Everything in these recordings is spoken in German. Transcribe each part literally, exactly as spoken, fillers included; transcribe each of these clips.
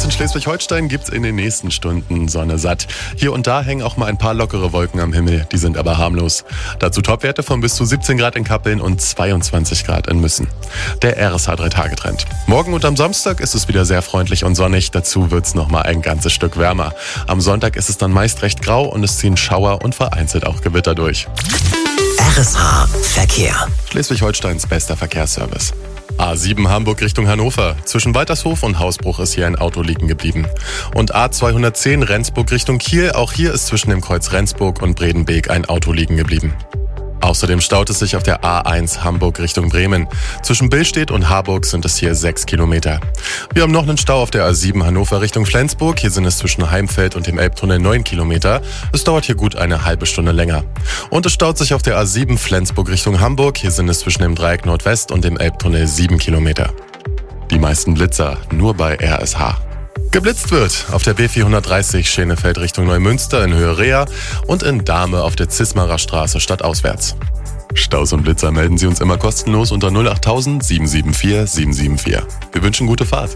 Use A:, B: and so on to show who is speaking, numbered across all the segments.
A: uns in Schleswig-Holstein gibt's in den nächsten Stunden Sonne satt. Hier und da hängen auch mal ein paar lockere Wolken am Himmel, die sind aber harmlos. Dazu Topwerte von bis zu siebzehn Grad in Kappeln und zweiundzwanzig Grad in Müssen. Der R S H drei Tage Trend. Morgen und am Samstag ist es wieder sehr freundlich und sonnig, dazu wird's noch mal ein ganzes Stück wärmer. Am Sonntag ist es dann meist recht grau und es ziehen Schauer und vereinzelt auch Gewitter durch.
B: R S H Verkehr.
A: Schleswig-Holsteins bester Verkehrsservice. A sieben Hamburg Richtung Hannover. Zwischen Waltershof und Hausbruch ist hier ein Auto liegen geblieben. Und A zweihundertzehn Rendsburg Richtung Kiel. Auch hier ist zwischen dem Kreuz Rendsburg und Bredenbeek ein Auto liegen geblieben. Außerdem staut es sich auf der A eins Hamburg Richtung Bremen. Zwischen Billstedt und Harburg sind es hier sechs Kilometer. Wir haben noch einen Stau auf der A sieben Hannover Richtung Flensburg. Hier sind es zwischen Heimfeld und dem Elbtunnel neun Kilometer. Es dauert hier gut eine halbe Stunde länger. Und es staut sich auf der A sieben Flensburg Richtung Hamburg. Hier sind es zwischen dem Dreieck Nordwest und dem Elbtunnel sieben Kilometer. Die meisten Blitzer nur bei R S H. Geblitzt wird auf der B vierhundertdreißig Schenefeld Richtung Neumünster in Höhe Rea und in Dahme auf der Zismarer Straße stadtauswärts. Staus und Blitzer melden Sie uns immer kostenlos unter null acht tausend sieben sieben vier sieben sieben vier. Wir wünschen gute Fahrt.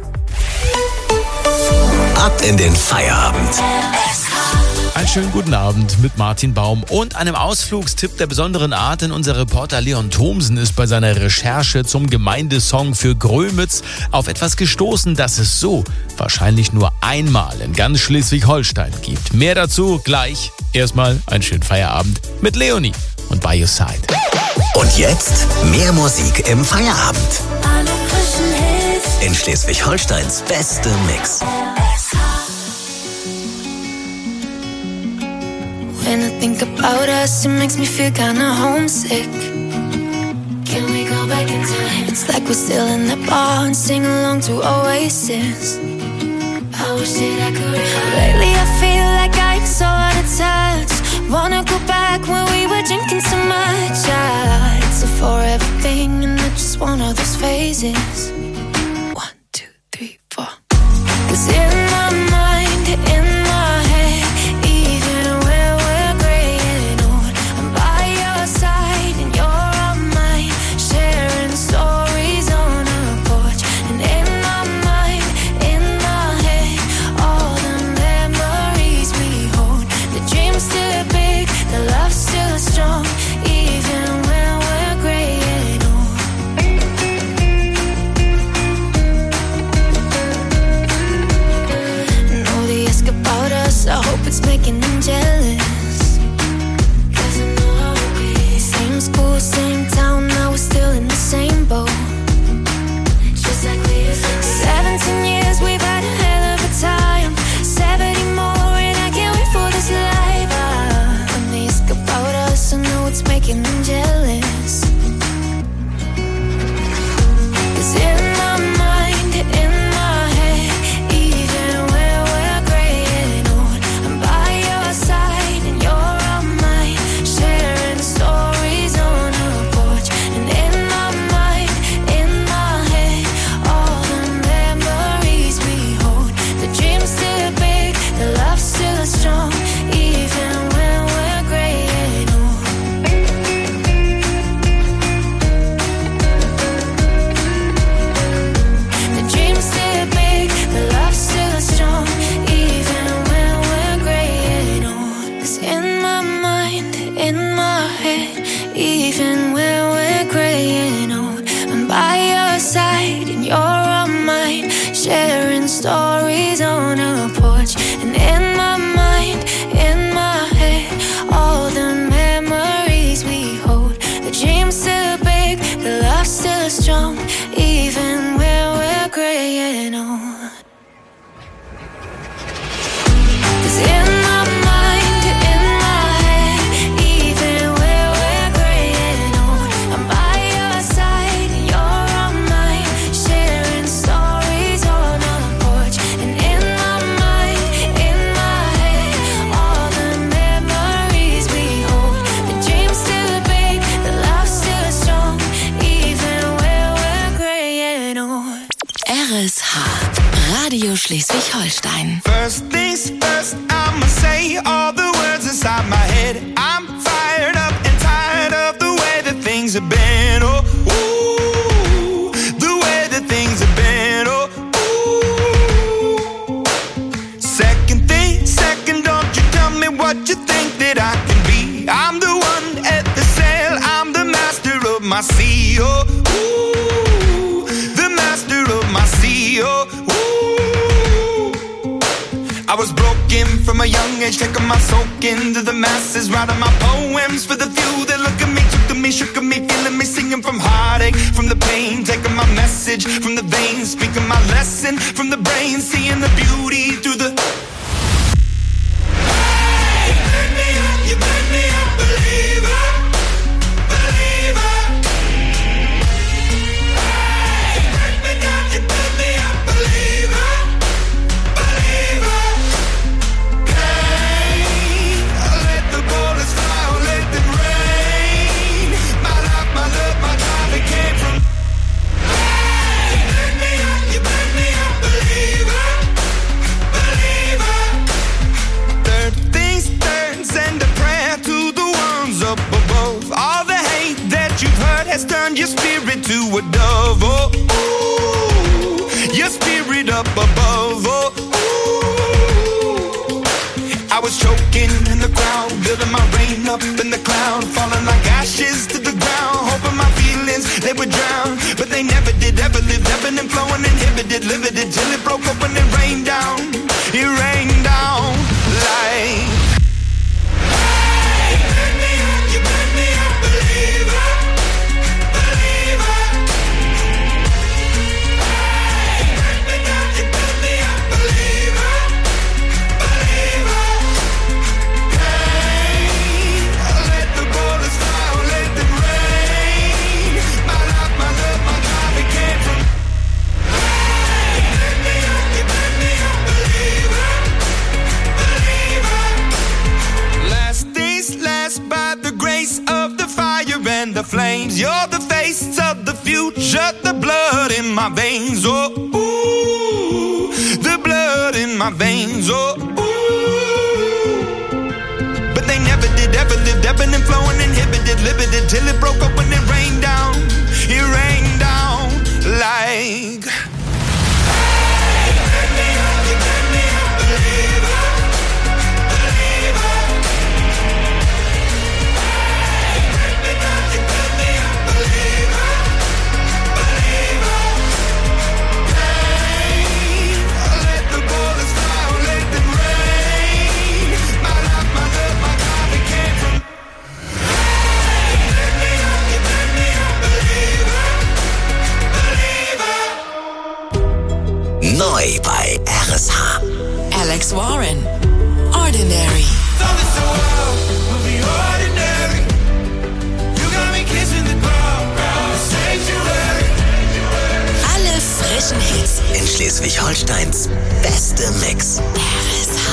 B: Ab in den Feierabend.
C: Einen schönen guten Abend mit Martin Baum und einem Ausflugstipp der besonderen Art, denn unser Reporter Leon Thomsen ist bei seiner Recherche zum Gemeindesong für Grömitz auf etwas gestoßen, das es so wahrscheinlich nur einmal in ganz Schleswig-Holstein gibt. Mehr dazu gleich. Erstmal einen schönen Feierabend mit Leonie und By Your Side.
B: Und jetzt mehr Musik im Feierabend. In Schleswig-Holsteins beste Mix.
D: When I think about us, it makes me feel kinda homesick. Can we go back in time? It's like we're still in the bar and sing along to Oasis. I wish that I could. Lately I feel like I'm so out of touch. Wanna go back when we were drinking so much. Ah, it's a forever thing and not just one of those phases. One, two, three, four. 'Cause in my mind, in my head, even when we're graying old, I'm by your side and you're on mine, sharing stories on a porch. And in my mind, in my head, all the memories we hold. The dream's still big, the love's still strong, even when we're graying old. And all they ask about us, I hope it's making them jealous. 'Cause I know how it be. Same school, same town, now we're still in the same boat. Just like we used to be. Seventeen years, we've had a hell of a time. Seventy more, and I can't wait for this life. Ah, when they ask about us, I know it's making them jealous. 'Cause in my mind, in my head, even when we're graying old, I'm by your side and you're on mine, sharing stories on a porch. And in my mind, in my head, all the memories we hold. The dream's still big, the love's still strong, even when we're graying old. The dream's still big, the love's still strong, even when we're graying old. 'Cause in my mind, in my head, even when we're graying old, I'm by your side and you're on mine, sharing stories on a porch. And in my mind, in my head, all the memories we hold. The dream's still big, the love's still strong, even when we're graying old. 'Cause in my mind, in my head, even when we're graying old, I'm by your side and you're on mine, sharing stories on a porch. And in my mind, in my head, all the memories we hold. The dream's still big, the love's still strong, even when we're graying old.
E: R S H, Radio Schleswig-Holstein.
F: First things first, I'ma say all the words inside my head. I'm fired up and tired of the way that things have been. Oh, ooh, the way that things have been. Oh, ooh. spoken from a young age, taking my soak into the masses, writing my poems for the few that look at me, took to me, shook at me, feeling me, singing from heartache, from the pain, taking my message from the veins, speaking my lesson from the brain, seeing the beauty through the. Hey, you burn me up, you burn me up, believer, believer. Hey, you burn me down, you burn me up, believer, believer. Hey, let the bullets fly, or let them rain. My life, my love, my drive, it came from. Hey, you burn me up, you burn me up, believer, believer. Third things third, send a prayer to the ones up above. All the hate that you've heard has turned your spirit to a dove. Oh, ooh, your spirit up above. Oh, ooh. I was choking in the crowd, building my rain up in the cloud, falling like ashes to the ground, hoping my feelings they would drown, but they never did. Ever lived, ebbing and flowing, inhibited, limited, till it broke open and rained down. It rained down like. Hey, you burn me up, you burn me up, believer, believer. Hey, you burn me down, you burn me up, believer, believer. Hey, let the bullets fly, or let them rain. My life, my love, my drive, it came from. Hey, you burn me up, you burn me up, believer, believer. Last days last by the grace of the fire and the flames. You're the face of the future, the blood in my veins. Oh, ooh, the blood in my veins. Oh, ooh. But they never did, ever lived, ebbing and flowing, inhibited, limited, till it broke up when it rained down. It rained down like. Hey, you burn me up, you burn me up, believer, believer. Hey, you burn me down, you burn me up, believer, believer. Hey, let the bullets fly, or let them rain. My life, my love, my drive, it came from. Hey, you burn me up, you burn me up, believer, believer.
B: Neu bei R S H.
E: Alex Warren. Ordinary.
F: Thought it's so wild, we'll be ordinary. You got me kissing the ground, ground, sanctuary.
E: Alle frischen Hits.
B: In Schleswig-Holsteins beste Mix.
E: R S H.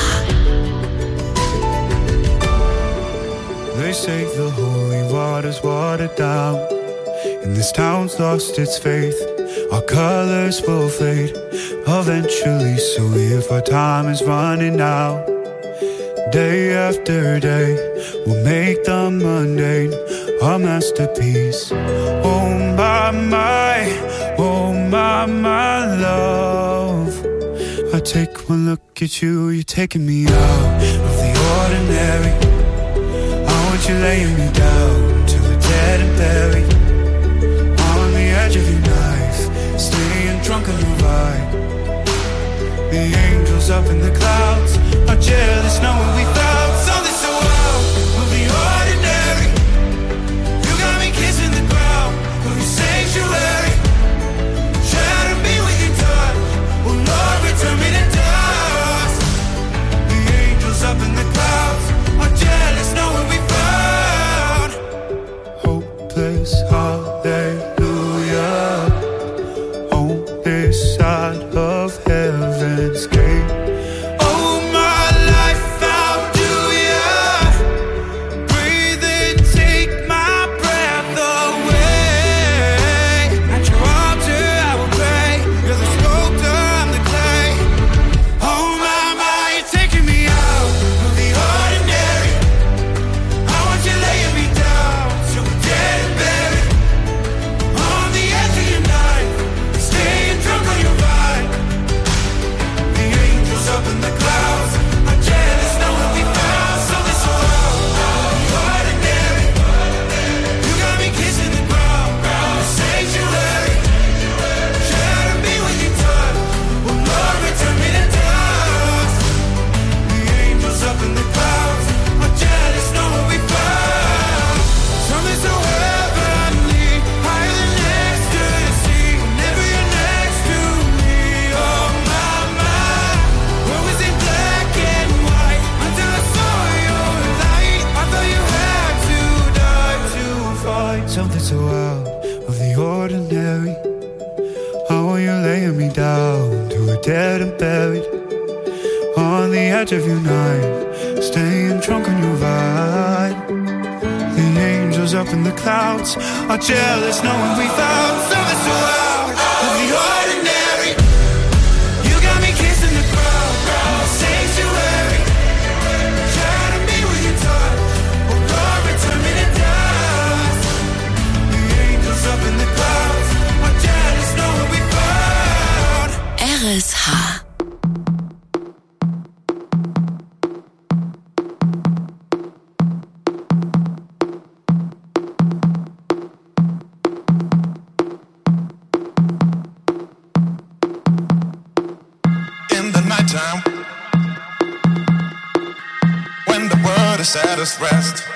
G: They say the holy water's watered down, and this town's lost its faith. Our colors will fade eventually, so if our time is running out, day after day, we'll make the mundane our masterpiece. Oh my, my, oh my, my love, I take one look at you, you're taking me out of the ordinary. I want you laying me down till we're dead and buried, on the edge of your knife, staying drunk on the ride. The angels up in the clouds are jealous knowing we found something so wild. We'll be ordinary. You got me kissing the ground of your sanctuary. Try to be with your touch. Oh Lord, return me to dust. The angels up in the clouds are jealous knowing we found hopeless hallelujah on this side of heaven's gate. Oh, my life found down to a dead and buried on the edge of your night, staying drunk on your vibe. The angels up in the clouds are jealous knowing we found something so out of the ordinary. You got me kissing the ground, ground sanctuary. Try to be with your touch, oh Lord, return me to dust. The angels up in the clouds are jealous knowing we found
E: R S H.
F: When the world is at its rest,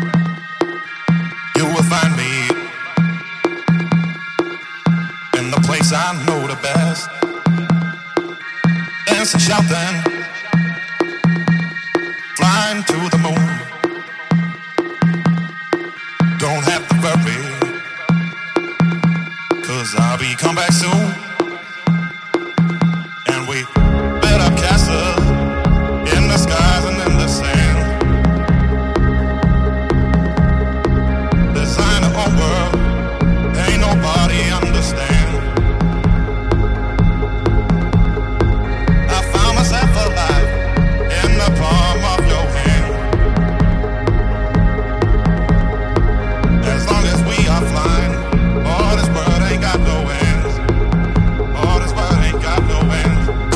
F: you will find me in the place I know the best. Dancing, shouting, flying to the moon. Don't have to worry, 'cause I'll be come back soon. And we built up castles in the skies and in the sand. Design our own world, ain't nobody understand. I found myself alive in the palm of your hand. As long as we are flying, all this world ain't got no end. All this world ain't got no end.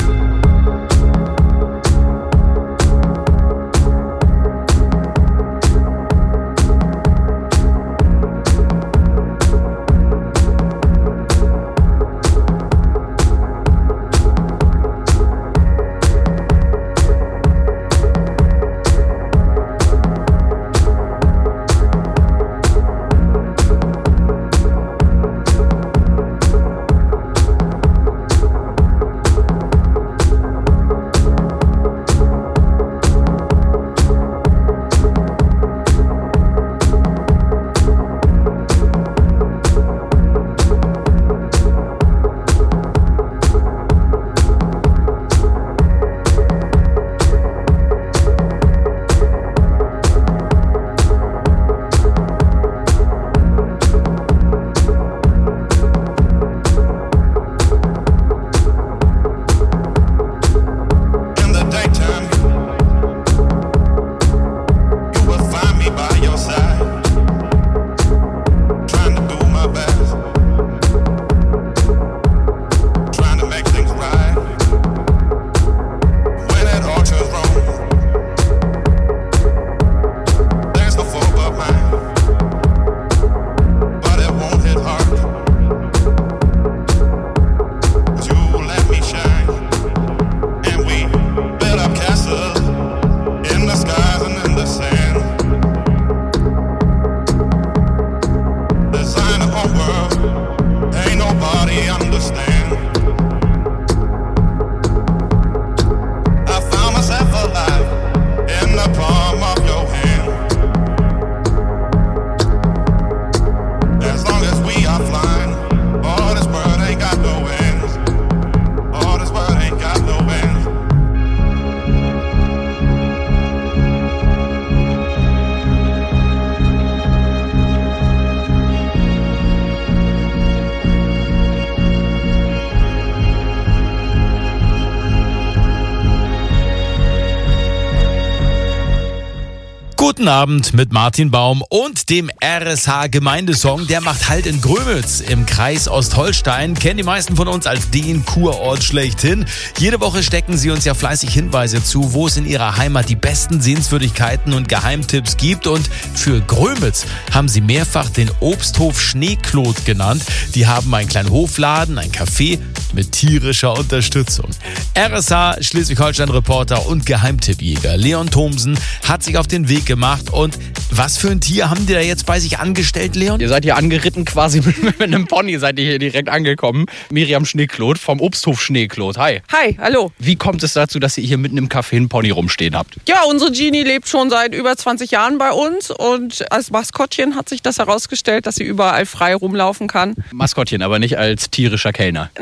C: Guten Abend mit Martin Baum und dem R S H-Gemeindesong. Der macht Halt in Grömitz im Kreis Ostholstein. Kennen die meisten von uns als den Kurort schlechthin. Jede Woche stecken sie uns ja fleißig Hinweise zu, wo es in ihrer Heimat die besten Sehenswürdigkeiten und Geheimtipps gibt. Und für Grömitz haben sie mehrfach den Obsthof Schneeklot genannt. Die haben einen kleinen Hofladen, ein Café mit tierischer Unterstützung. R S H Schleswig-Holstein-Reporter und Geheimtippjäger Leon Thomsen hat sich auf den Weg gemacht. Und was für ein Tier haben die da jetzt bei sich angestellt, Leon?
H: Ihr seid hier angeritten quasi mit, mit einem Pony, seid ihr hier direkt angekommen. Miriam Schneeklot vom Obsthof Schneeklot. Hi.
I: Hi, hallo.
H: Wie kommt es dazu, dass ihr hier mitten im Café einen Pony rumstehen habt?
I: Ja, unsere Genie lebt schon seit über zwanzig Jahren bei uns und als Maskottchen hat sich das herausgestellt, dass sie überall frei rumlaufen kann.
H: Maskottchen, aber nicht als tierischer Kellner.
I: Nein,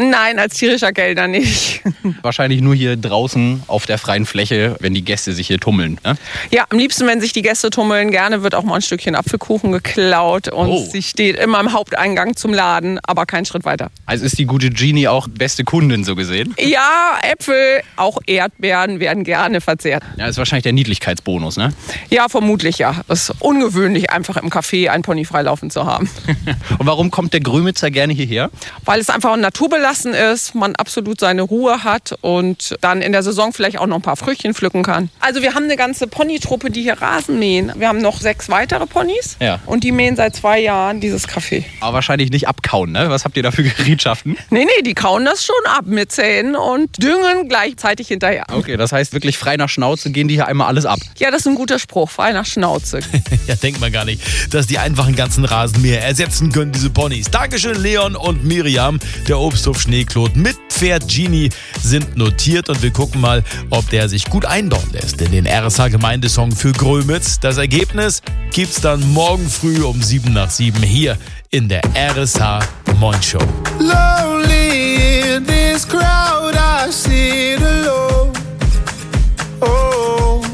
I: als tierischer Kellner nicht.
H: Wahrscheinlich nur hier draußen auf der freien Fläche, wenn die Gäste sich hier tummeln. Ne?
I: Ja, am liebsten, wenn sich die Gäste tummeln. Gerne wird auch mal ein Stückchen Apfelkuchen geklaut. Und
H: Oh.
I: sie steht immer im Haupteingang zum Laden, aber keinen Schritt weiter.
H: Also ist die gute Genie auch beste Kundin so gesehen?
I: Ja, Äpfel, auch Erdbeeren werden gerne verzehrt.
H: Ja, ist wahrscheinlich der Niedlichkeitsbonus, ne?
I: Ja, vermutlich ja. Es ist ungewöhnlich, einfach im Café ein Pony freilaufen zu haben.
H: Und warum kommt der Grömitzer gerne hierher?
I: Weil es einfach naturbelassen ist, man absolut seine Ruhe hat und dann in der Saison vielleicht auch noch ein paar Früchtchen pflücken kann. Also wir haben eine ganze Ponytruppe, die hier Rasen mähen. Wir haben noch sechs weitere Ponys
H: Ja.
I: und die mähen seit zwei Jahren dieses Café.
H: Aber wahrscheinlich nicht abkauen, ne? Was habt ihr da für Gerätschaften?
I: Nee, nee, die kauen das schon ab mit Zähnen und düngen gleichzeitig hinterher.
H: Okay, das heißt wirklich frei nach Schnauze gehen die hier einmal alles ab.
I: Ja, das ist ein guter Spruch, frei nach Schnauze.
C: Ja, denkt man gar nicht, dass die einfach einen ganzen Rasenmäher ersetzen können, diese Ponys. Dankeschön, Leon und Miriam. Der Obsthof Schneeklot mit Pferd Genie sind notiert und wir gucken mal, ob der sich gut einbauen lässt in den R S H-Gemeindesong für Grömitz. Das Ergebnis gibt's dann morgen früh um sieben nach sieben hier in der R S H Moin Show.
F: Lonely in this crowd, I sit alone. Oh,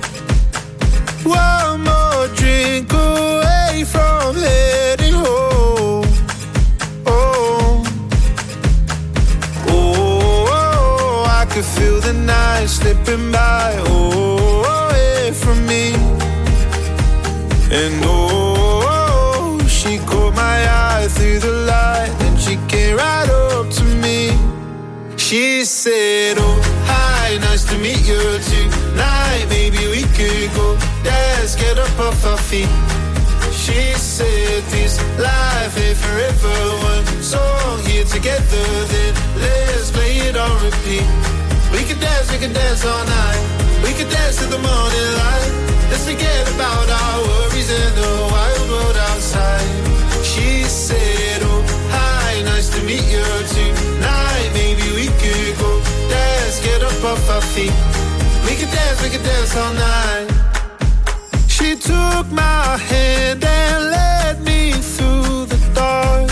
F: one more drink away from heading home. Oh, oh, I could feel the night slipping by. Oh, away from me, and oh, she caught my eye through the light, and she came right up to me. She said, oh, hi, nice to meet you tonight. Maybe we could go dance, get up off our feet. She said, this life ain't forever. One song here together, then let's play it on repeat. We could dance, we could dance all night. We could dance till the morning light. Let's forget about our worries and the wild world outside. She said, oh, hi, nice to meet you tonight. Maybe we could go dance, get up off our feet. We could dance, we could dance all night. She took my hand and led me through the dark.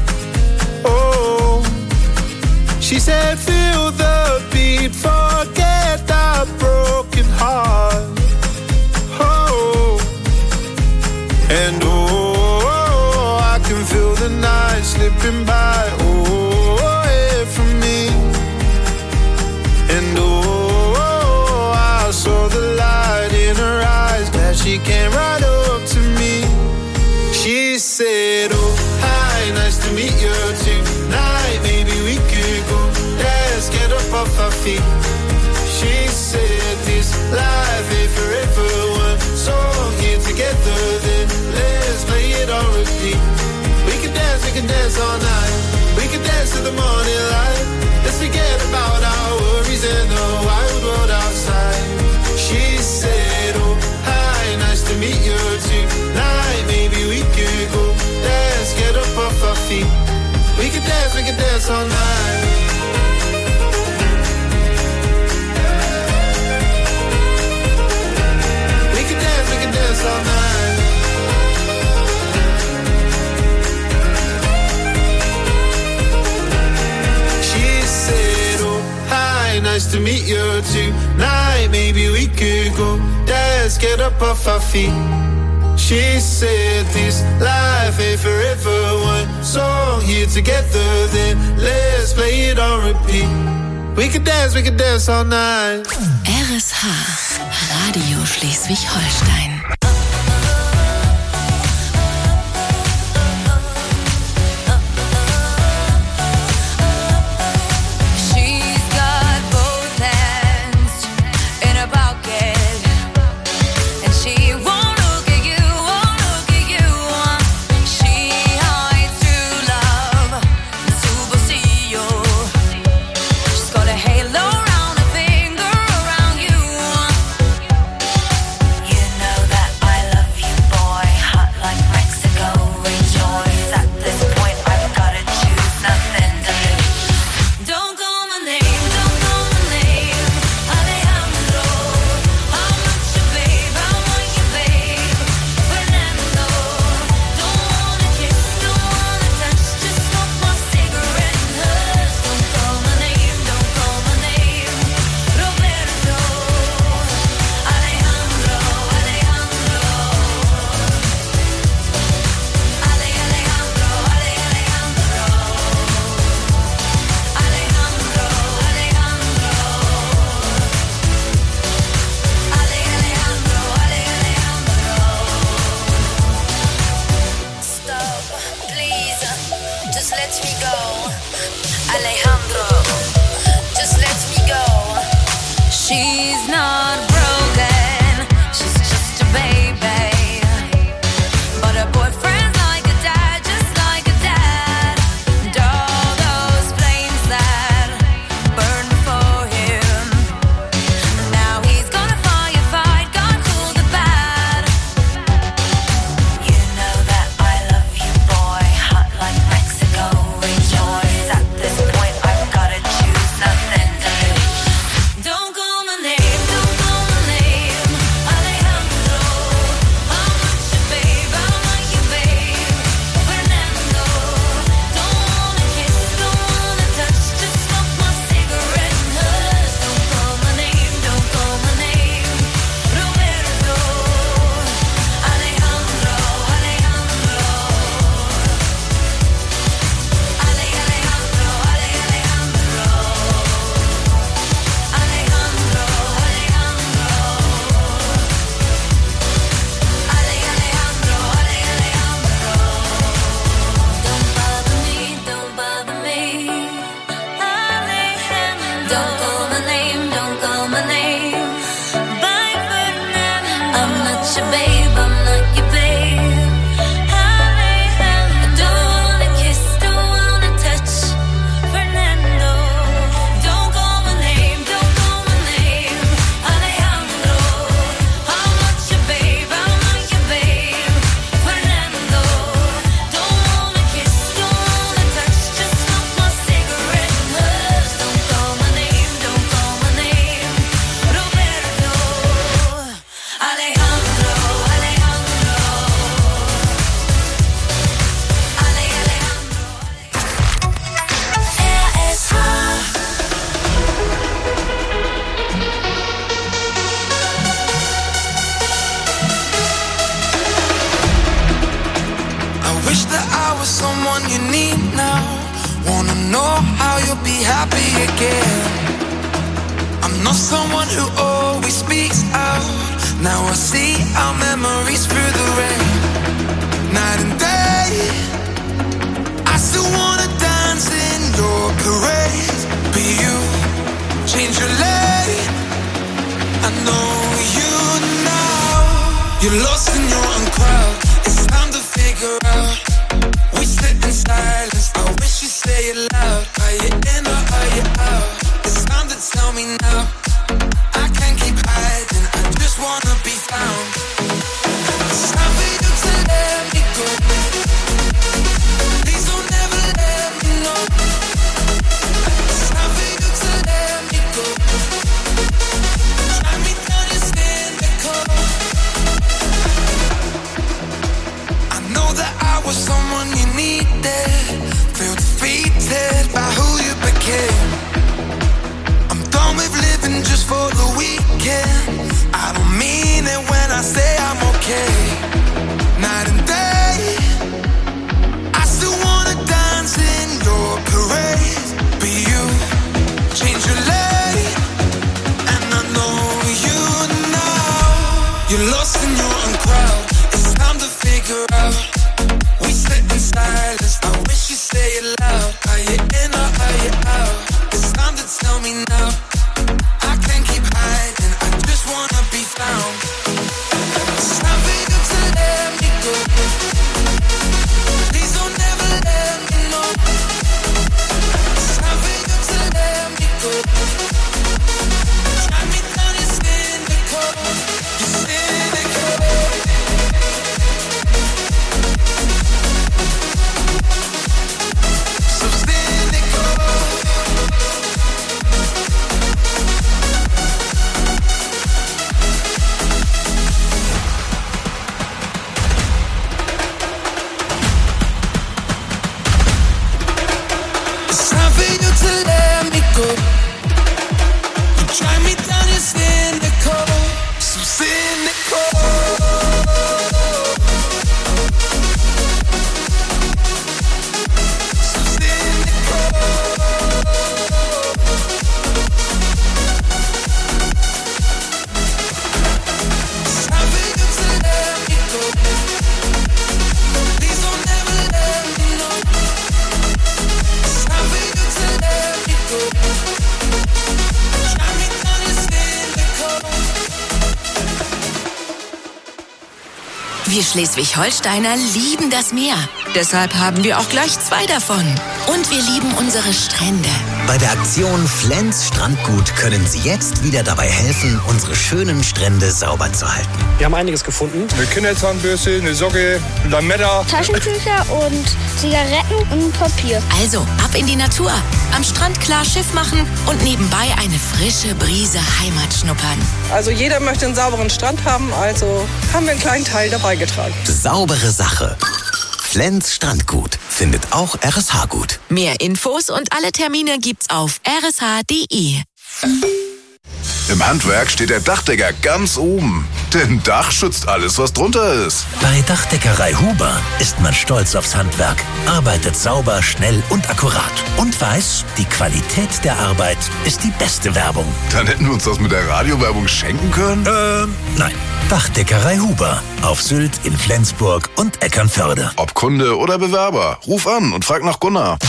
F: Oh, she said, feel the beat, forget the broken heart. Oh, and oh, I can feel the night slipping by. Oh, away from me. And oh, I saw the light in her eyes. Glad she came right up to me. She said, oh, hi, nice to meet you tonight. Maybe we could go dance, get up off our feet. She said, this life ain't forever. One song here together, then let's play it on repeat. We can dance, we can dance all night. We can dance till the morning light. Let's forget about our worries and the wild world outside. She said, oh, hi, nice to meet you tonight. Maybe we could go dance, get up off our feet. We can dance, we can dance all night. We can dance, we can dance all night. She said, oh, hi, nice to meet you tonight. Maybe we could go dance, get up off our feet. She said, this life ain't forever. One song here together, then let's play it on repeat. We could dance, we could dance all night.
E: R S H, Radio Schleswig-Holstein.
D: You know that She's not broken, she's just a baby. But her boyfriend's like a dad, just like a dad. And all those flames that burned for him, now he's gonna firefight, God cool the bad. You know that I love you, boy, hot like Mexico, rejoice. At this point I've gotta choose, nothing to lose. Don't call my name, don't call my name, Alejandro. I'm not your babe, I'm not your babe, Fernando. Don't wanna kiss, don't wanna touch, just smoke my cigarette and hush. Don't call my name, don't call my name, Roberto. Alejandro, Alejandro. Ale, Alejandro, Ale, Alejandro. Alejandro, Alejandro. Ale, Alejandro, Ale, Alejandro. Don't bother me, don't bother me. Alejandro. Don't call my name, don't call my name. Bye, Fernando. I'm not your babe, I'm not your babe. Alejandro. Don't wanna kiss, don't wanna touch, Fernando. Don't call my name, don't call my name, Alejandro. I'm not your babe, I'm not your babe, Fernando. Don't wanna kiss, don't wanna touch, just smoke my cigarette and hush. Don't call my name, don't call my name, Roberto. Alejandro, Alejandro. Ale, Alejandro. R S H.
F: I wish that I was someone you need now. Wanna know how you'll be happy again. I'm not someone who always speaks out. Now I see our memories through the rain. Night and day, I still wanna dance in your parade. But you change your lane. I know you now. You're lost in your own crowd. It's time to figure out. We sit in silence. I wish you say it loud. Are you in or are you out? It's time to tell me now. I can't keep hiding. I just wanna be found. It's time for you to let me go. Please don't ever let me know.
E: Wir Schleswig-Holsteiner lieben das Meer. Deshalb haben wir auch gleich zwei davon. Und wir lieben unsere Strände.
B: Bei der Aktion Flens Strandgut können Sie jetzt wieder dabei helfen, unsere schönen Strände sauber zu halten.
J: Wir haben einiges gefunden. Eine Kinderzahnbürste, eine Socke, Lametta.
K: Taschentücher und Zigaretten und Papier.
E: Also, ab in die Natur. Am Strand klar Schiff machen und nebenbei eine frische Brise Heimat schnuppern.
I: Also jeder möchte einen sauberen Strand haben, also haben wir einen kleinen Teil dabei getragen.
B: Saubere Sache. Flens Strandgut findet auch R S H gut.
E: Mehr Infos und alle Termine gibt's auf r s h punkt d e.
L: Im Handwerk steht der Dachdecker ganz oben. Denn Dach schützt alles, was drunter ist.
B: Bei Dachdeckerei Huber ist man stolz aufs Handwerk, arbeitet sauber, schnell und akkurat und weiß, die Qualität der Arbeit ist die beste Werbung.
L: Dann hätten wir uns das mit der Radiowerbung schenken können?
B: Ähm, nein. Dachdeckerei Huber auf Sylt, in Flensburg und Eckernförde.
L: Ob Kunde oder Bewerber, ruf an und frag nach Gunnar.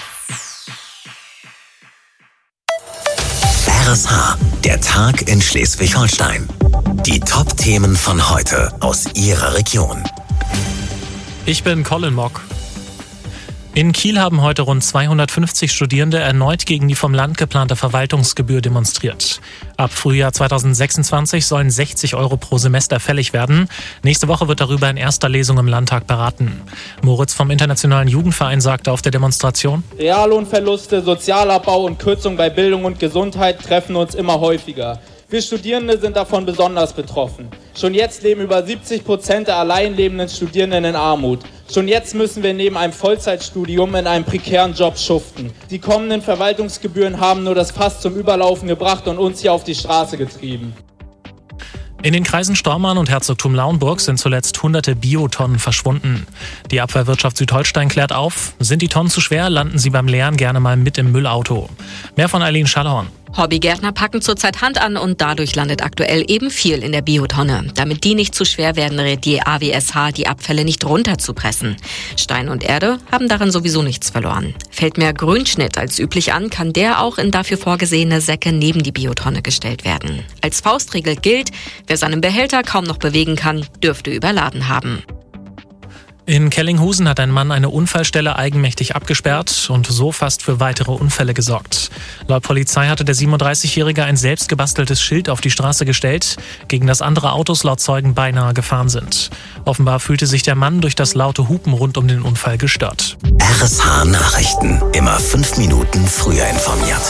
B: R S H, der Tag in Schleswig-Holstein. Die Top-Themen von heute aus Ihrer Region.
M: Ich bin Colin Mock. In Kiel haben heute rund zweihundertfünfzig Studierende erneut gegen die vom Land geplante Verwaltungsgebühr demonstriert. Ab Frühjahr zweitausendsechsundzwanzig sollen sechzig Euro pro Semester fällig werden. Nächste Woche wird darüber in erster Lesung im Landtag beraten. Moritz vom Internationalen Jugendverein sagte auf der Demonstration:
N: Reallohnverluste, Sozialabbau und Kürzung bei Bildung und Gesundheit treffen uns immer häufiger. Wir Studierende sind davon besonders betroffen. Schon jetzt leben über siebzig Prozent der allein lebenden Studierenden in Armut. Schon jetzt müssen wir neben einem Vollzeitstudium in einem prekären Job schuften. Die kommenden Verwaltungsgebühren haben nur das Fass zum Überlaufen gebracht und uns hier auf die Straße getrieben.
M: In den Kreisen Stormarn und Herzogtum Lauenburg sind zuletzt hunderte Biotonnen verschwunden. Die Abfallwirtschaft Südholstein klärt auf: Sind die Tonnen zu schwer, landen sie beim Leeren gerne mal mit im Müllauto. Mehr von Eileen Schallhorn.
O: Hobbygärtner packen zurzeit Hand an und dadurch landet aktuell eben viel in der Biotonne. Damit die nicht zu schwer werden, rät die A W S H, die Abfälle nicht runterzupressen. Stein und Erde haben darin sowieso nichts verloren. Fällt mehr Grünschnitt als üblich an, kann der auch in dafür vorgesehene Säcke neben die Biotonne gestellt werden. Als Faustregel gilt: Wer seinen Behälter kaum noch bewegen kann, dürfte überladen haben.
M: In Kellinghusen hat ein Mann eine Unfallstelle eigenmächtig abgesperrt und so fast für weitere Unfälle gesorgt. Laut Polizei hatte der siebenunddreißigjährige ein selbstgebasteltes Schild auf die Straße gestellt, gegen das andere Autos laut Zeugen beinahe gefahren sind. Offenbar fühlte sich der Mann durch das laute Hupen rund um den Unfall gestört.
B: R S H Nachrichten, immer fünf Minuten früher informiert.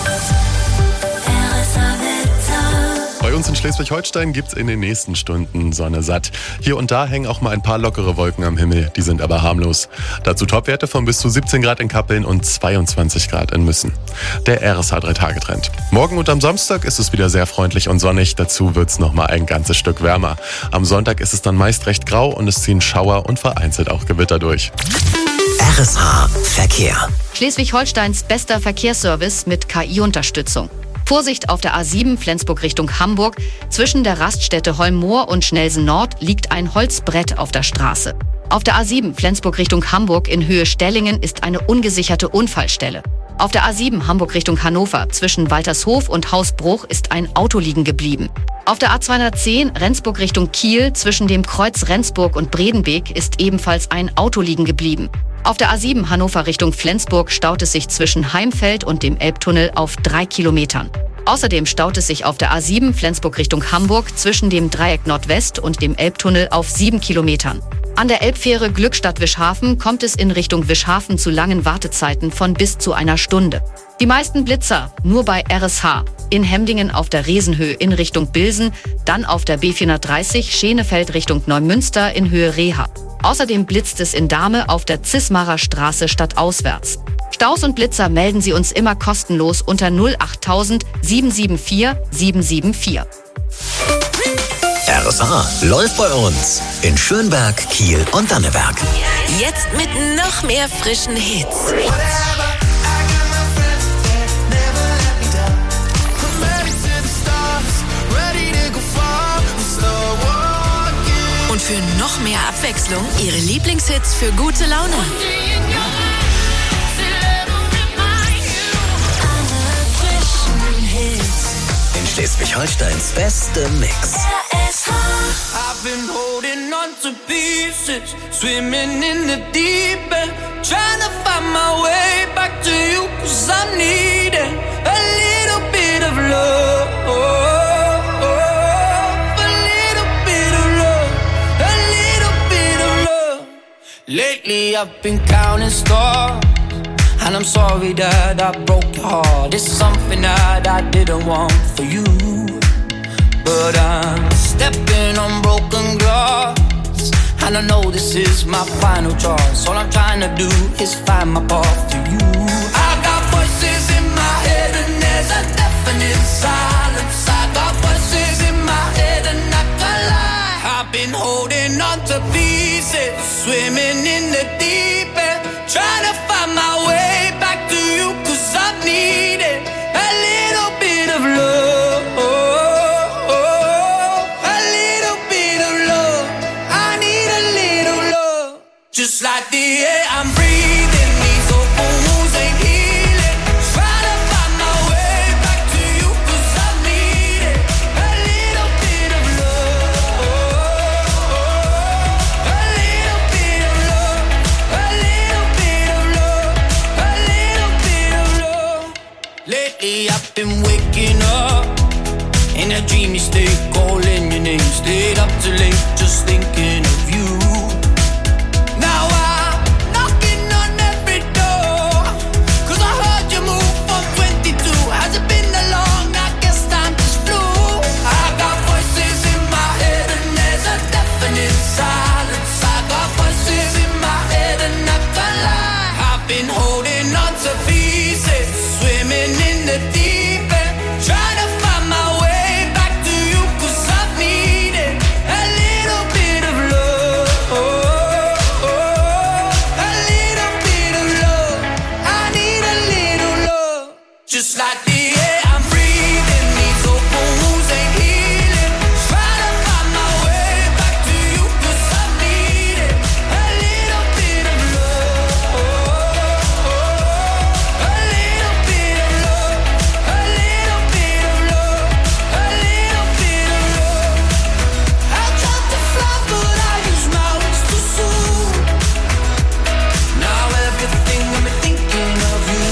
A: Bei uns in Schleswig-Holstein gibt's in den nächsten Stunden Sonne satt. Hier und da hängen auch mal ein paar lockere Wolken am Himmel, die sind aber harmlos. Dazu Topwerte von bis zu siebzehn Grad in Kappeln und zweiundzwanzig Grad in Müssen. Der R S H drei Tage Trend. Morgen und am Samstag ist es wieder sehr freundlich und sonnig, dazu wird's noch mal ein ganzes Stück wärmer. Am Sonntag ist es dann meist recht grau und es ziehen Schauer und vereinzelt auch Gewitter durch.
B: R S H Verkehr.
P: Schleswig-Holsteins bester Verkehrsservice mit K I-Unterstützung. Vorsicht auf der A sieben Flensburg Richtung Hamburg. Zwischen der Raststätte Holmmoor und Schnelsen Nord liegt ein Holzbrett auf der Straße. Auf der A sieben Flensburg Richtung Hamburg in Höhe Stellingen ist eine ungesicherte Unfallstelle. Auf der A sieben Hamburg Richtung Hannover zwischen Waltershof und Hausbruch ist ein Auto liegen geblieben. Auf der A zweihundertzehn Rendsburg Richtung Kiel zwischen dem Kreuz Rendsburg und Bredenbeek ist ebenfalls ein Auto liegen geblieben. Auf der A sieben Hannover Richtung Flensburg staut es sich zwischen Heimfeld und dem Elbtunnel auf drei Kilometern. Außerdem staut es sich auf der A sieben Flensburg Richtung Hamburg zwischen dem Dreieck Nordwest und dem Elbtunnel auf sieben Kilometern. An der Elbfähre Glückstadt-Wischhafen kommt es in Richtung Wischhafen zu langen Wartezeiten von bis zu einer Stunde. Die meisten Blitzer nur bei R S H. In Hemdingen auf der Resenhöhe in Richtung Bilsen, dann auf der B vierhundertdreißig Schenefeld Richtung Neumünster in Höhe Reha. Außerdem blitzt es in Dahme auf der Zismarer Straße stadtauswärts. Staus und Blitzer melden Sie uns immer kostenlos unter null achttausend sieben sieben vier sieben sieben vier.
B: R S H läuft bei uns in Schönberg, Kiel und Danneberg.
E: Jetzt mit noch mehr frischen Hits. Und für noch mehr Abwechslung Ihre Lieblingshits für gute Laune.
B: In Schleswig-Holsteins beste Mix.
F: R S H. I've been holding on to pieces, swimming in the deep end, trying to find my way back to you, cause I'm needing a little bit of love, a little bit of love, a little bit of love. Lately I've been counting stars, and I'm sorry that I broke your heart. It's something that I didn't want for you, but I'm stepping on broken glass, and I know this is my final choice. All I'm trying to do is find my path to you. I got voices in my head and there's a deafening silence. I got voices in my head and I can't lie. I've been holding on to pieces, swimming in the deep end, trying to find my way back to you, cause I'm needing a little bit of love. Just like the air I'm breathing, these open wounds ain't healing. Trying to find my way back to you, cause I need it. A little bit of love, a little bit of love, a little bit of love, a little bit of love. Lately I've been waking up in a dreamy state, calling your name. Stayed up too late, just thinking of you. Now I'm knocking on every door, cause I heard you move from twenty-two. Has it been that long? I guess time just flew. I got voices in my head and there's a deafening silence. I got voices in my head and I can't lie. I've been holding on to pieces, swimming in the deep end, trying to find my way back to you, cause I need it. A little bit of love, just like the air I'm breathing, these open wounds ain't healing. Trying to find my way back to you, cause I need it. A little bit of love, a little bit of love, a little bit of love, a little bit of love. I tried to fly but I use my wings too soon. Now everything got me thinking of you.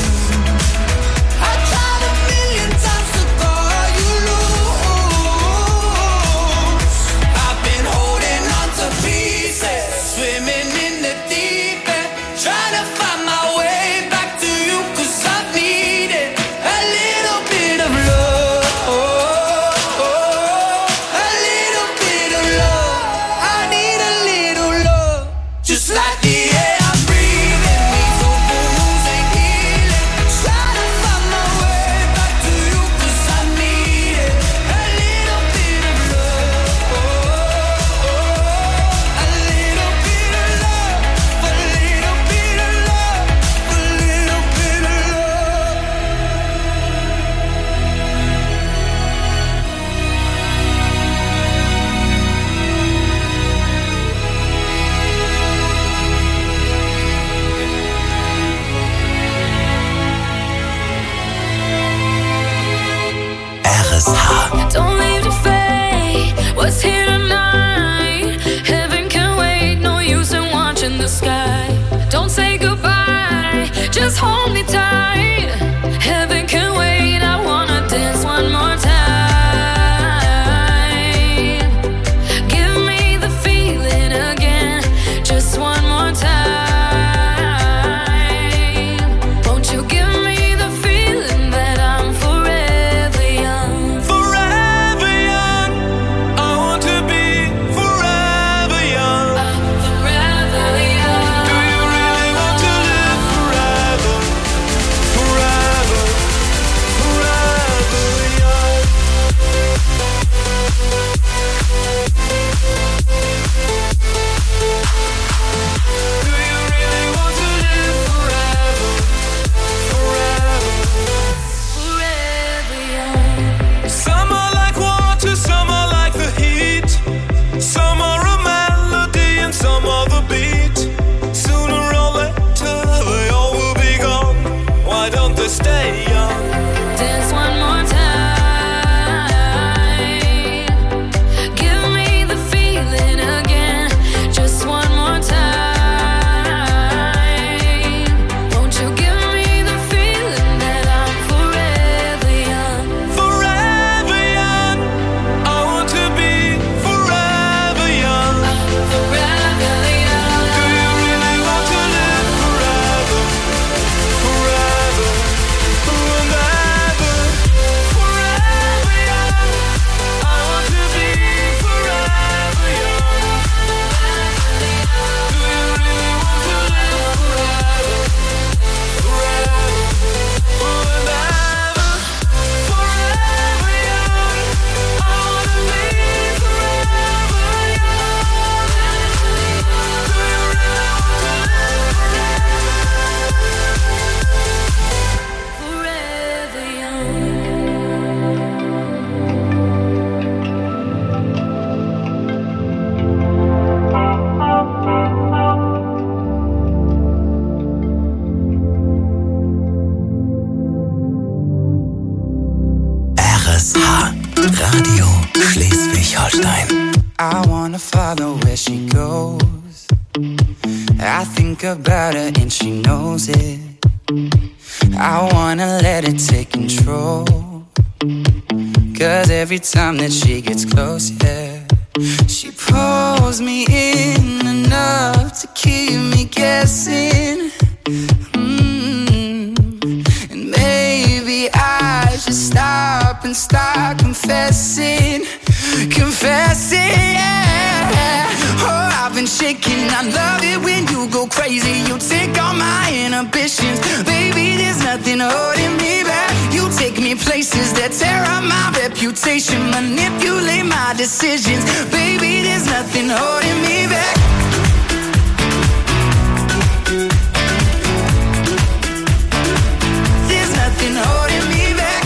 D: Don't leave to fade what's here tonight. Heaven can wait, no use in watching the sky. Don't say goodbye, just hold me tight. Heaven can wait, I wanna dance one more time. Give me the feeling again, just one more time. Won't you give me the feeling that I'm forever young?
F: Forever young, I want to be forever young.
D: I'm forever young.
F: Do you really want to live forever? Forever, forever young. Do you really want to live forever? Forever,
D: Forever young.
F: some are like water, some are like the heat. Some are a melody and some are the beat. Sooner or later they all will be gone. Why don't they stay young?
D: Dance one more time. Give me the feeling
B: S H, Radio Schleswig-Holstein.
Q: I wanna follow where she goes. I think about her and she knows it. I wanna let it take control. Cause every time that she gets close, yeah, she pulls me in enough to keep me guessing. Mm. And maybe I should stop and start confessing. Confessing, yeah. Oh, I've been shaking. I love it when you go crazy. You take all my inhibitions. Baby, there's nothing holding me back. You take me places that tear up my reputation. Manipulate my decisions. Baby, there's nothing holding me back. There's nothing holding me back.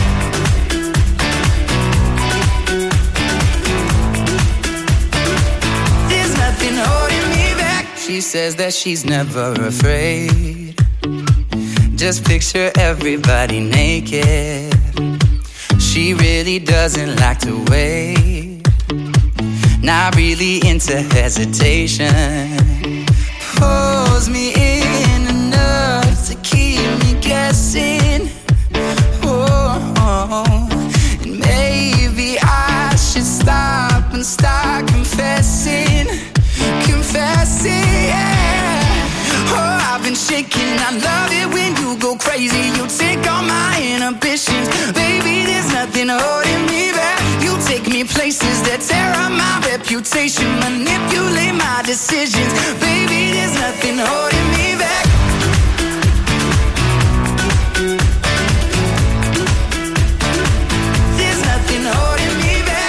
Q: There's nothing holding me back. She says that she's never afraid. Just picture everybody naked. She really doesn't like to wait. Not really into hesitation. Pulls me in enough to keep me guessing. Oh, oh. And maybe I should stop and start confessing. Confessing, yeah. Oh, I've been shaking. I love it when you go crazy. You take all my inhibitions. Baby, there's nothing holding me back. You take me places that tear up my reputation. Manipulate my decisions. Baby, there's nothing holding me back. There's nothing holding me back.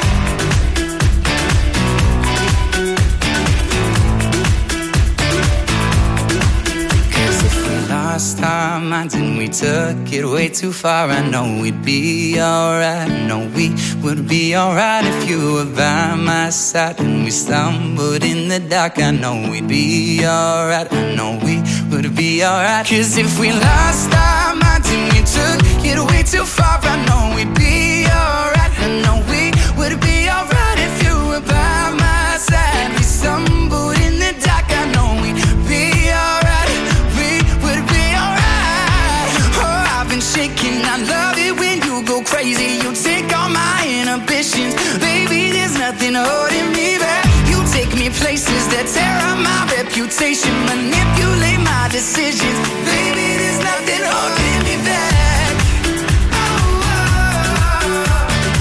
Q: Cause if we lost our minds and we took it way too far, I know we'd be alright. I know we would be alright if you were by my side. And we stumbled in the dark, I know we'd be alright. I know we would be alright. Cause if we lost our minds and we took it way too far, I know we'd be alright. I know we would be alright if you were by my side. We stumbled in the dark, I know we'd be alright. We would be alright. Oh, I've been shaking. I love it when you go crazy. You take all my inhibitions. Baby, there's nothing holding me back. You take me places that tear up my reputation. Manipulate my decisions. Baby, there's nothing holding me back. Oh, oh, oh.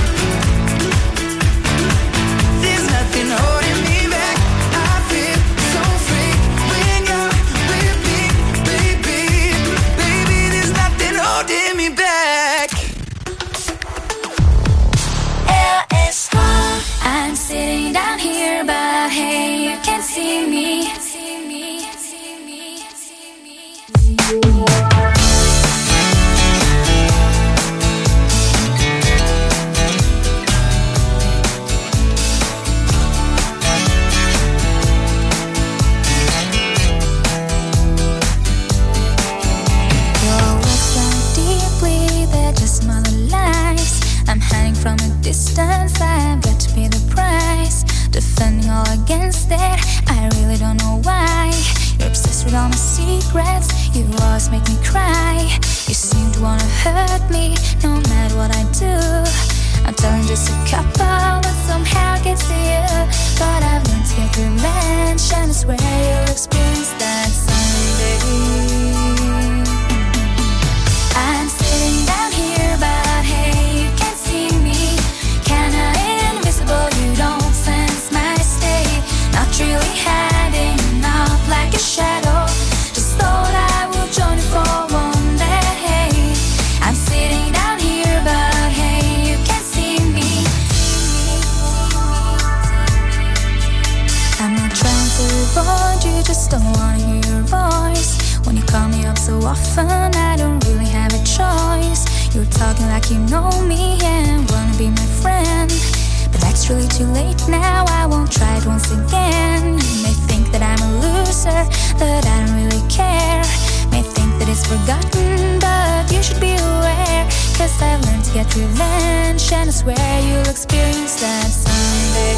Q: There's nothing holding me back. I feel so free when you're with me, baby. Baby, there's nothing holding me back.
D: L S R. I'm sitting down here, but hey, you can't see me. Your words so deeply, they're just my lies. I'm hiding from a distance, I've got to pay the price. Defending all against it, I really don't know why. You're obsessed with all my secrets, you always make me cry. You seem to wanna hurt me, no matter what I do. I'm telling just a couple, but somehow gets to you. But I've learned to get revenge, and I swear you'll experience that someday. I'm sitting down here, but hey, you can't see me. Kinda invisible, you don't sense my state. Not really hiding out like a shadow. Just thought I would join you for one day. I'm sitting down here, but hey, you can't see me. I'm not trying to avoid you, just don't wanna hear your voice. When you call me up so often, I don't really have a choice. You're talking like you know me and wanna be my friend. But that's really too late now, I won't try it once again. You may think that I'm a loser, that I don't really care. May think that it's forgotten, but you should be aware. Cause I've learned to get revenge, and I swear you'll experience that someday.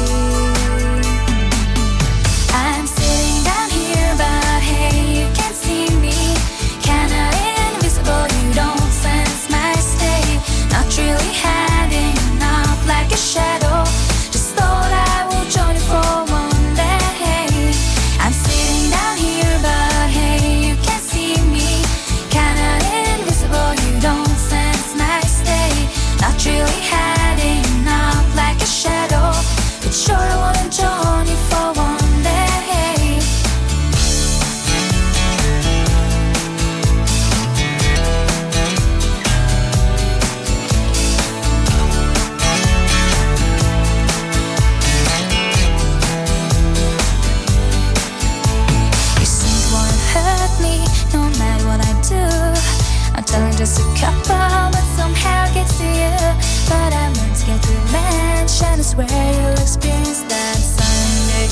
D: I'm sitting down here, but hey, you can't see me. Kinda invisible, you don't sense my state. Not really hiding out like a shadow. Just thought I will join you for one day. I'm sitting down here, but hey, you can't see me. Kinda invisible, you don't sense my state. Not really hiding out like a shadow. But sure I wanna join you for one day. You seem to wanna hurt me, no matter what I do. I'm telling just a couple, but somehow it gets to you. But I learned to get revenge, and I swear you'll experience that someday.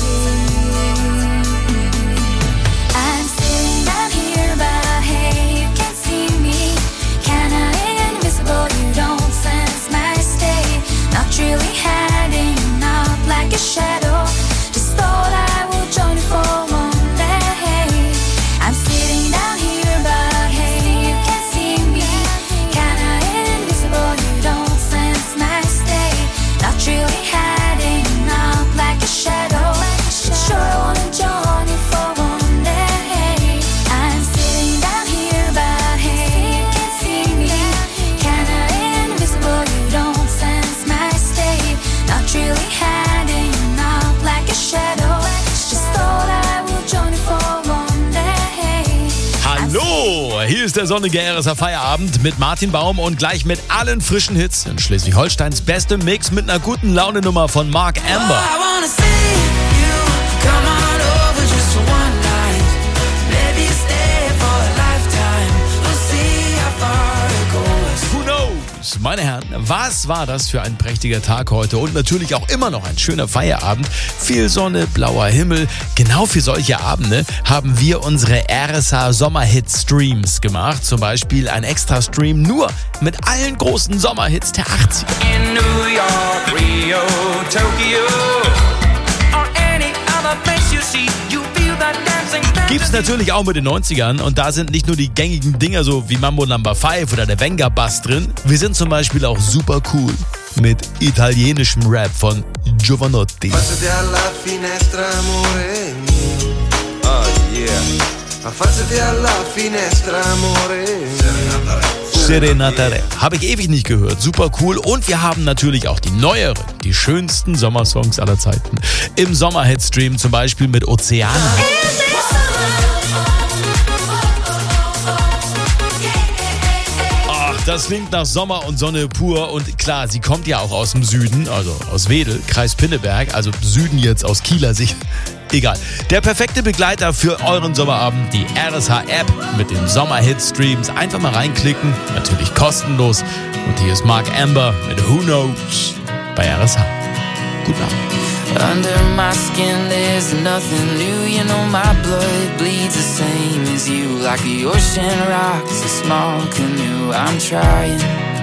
D: I'm sitting down here, but hey, you can't see me. Kinda invisible, you don't sense my state. Not really hiding out like a shadow. Just thought I would join you for one day. I'm sitting down here, but hey, you can't see me. Kinda invisible, you don't sense my state. Not really hiding out like a shadow. But sure I wanna join you for one day. I'm sitting down here, but hey, you can't see me. Kinda invisible, you don't sense my state. Not really hiding out like a shadow. Just thought I would join you for one day.
C: Hallo, hier ist der sonnige R S A Feierabend mit Martin Baum und gleich mit allen frischen Hits in Schleswig-Holsteins beste Mix mit einer guten Laune-Nummer von Mark Amber.
F: I wanna see you come on over just for one night. Maybe stay for a lifetime. We'll see how far it goes.
C: Who knows? Meine Herren, was war das für ein prächtiger Tag heute und natürlich auch immer noch ein schöner Feierabend. Viel Sonne, blauer Himmel. Genau für solche Abende haben wir unsere R S A Sommerhit-Streams gemacht. Zum Beispiel ein Extra-Stream nur mit allen großen Sommerhits der achtziger.
F: In New York, Rio, Tokyo, or any other place you see, you feel that dancing.
C: Gibt's natürlich auch mit den neunzigern und da sind nicht nur die gängigen Dinger so wie Mambo Number fünf oder der Venga Bass drin. Wir sind zum Beispiel auch super cool mit italienischem Rap von Giovanotti.
R: Affacciati alla finestra, amore mio. Oh yeah. Affacciati alla finestra, amore mio.
C: Serenata Re. Habe ich ewig nicht gehört. Super cool. Und wir haben natürlich auch die neueren, die schönsten Sommersongs aller Zeiten. Im Sommerhit-Stream zum Beispiel mit Ozeane. Ach, das klingt nach Sommer und Sonne pur. Und klar, sie kommt ja auch aus dem Süden, also aus Wedel, Kreis Pinneberg, also Süden jetzt aus Kieler Sicht. Egal. Der perfekte Begleiter für euren Sommerabend, die R S H-App mit den Sommerhit-Streams. Einfach mal reinklicken, natürlich kostenlos. Und hier ist Mark Amber mit Who Knows bei R S H. Guten Abend.
Q: Under my skin there's nothing new. You know my blood bleeds the same as you. Like the ocean rocks a small canoe. I'm trying.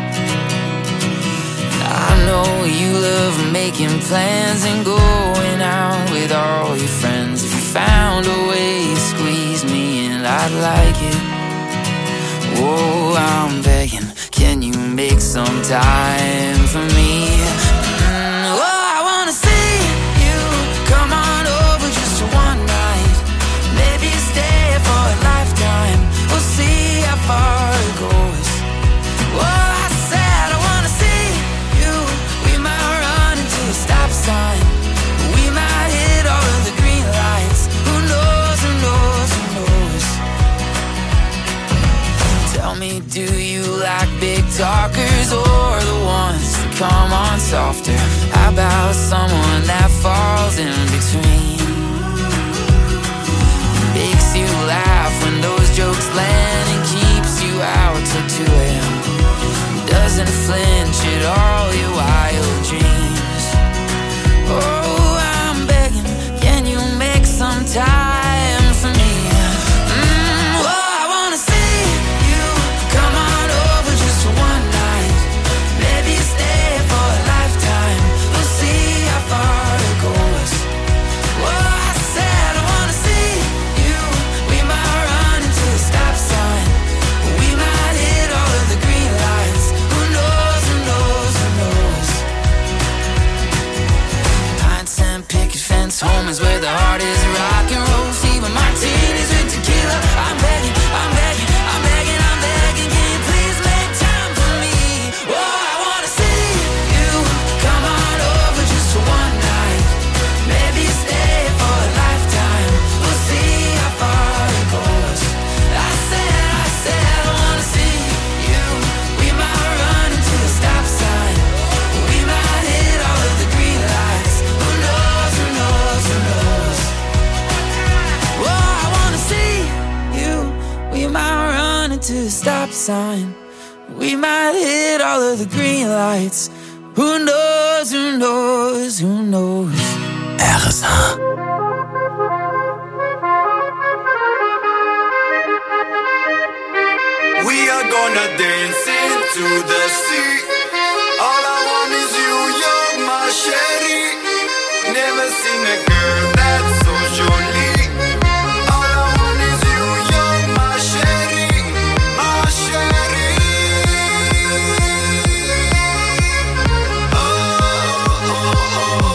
Q: I know you love making plans and going out with all your friends. If you found a way to squeeze me in, I'd like it. Whoa, I'm begging, can you make some time for me? Mm, oh, I wanna see you come on over just for one night. Maybe stay for a lifetime. We'll see how far it goes. Whoa, I said I wanna see you. We might run into a stop sign. We might hit all of the green lights. Who knows, who knows, who knows? Tell me, do you like big talkers or the ones that come on softer? How about someone that falls in between? Makes you laugh when those jokes land and keeps you out till two a.m. Doesn't flinch at all your wild dreams. Oh, I'm begging, can you make some time for me? Mm, oh, I wanna see you come on over just for one night.
F: sign. We might hit all of the green lights. Who knows, who knows, who knows?
B: R S H.
R: We are gonna dance into the sea. All I want is you, you're my sherry. Never seen a girl that's so jolie. All I want is you, you're my sherry, my sherry. Oh, oh, oh.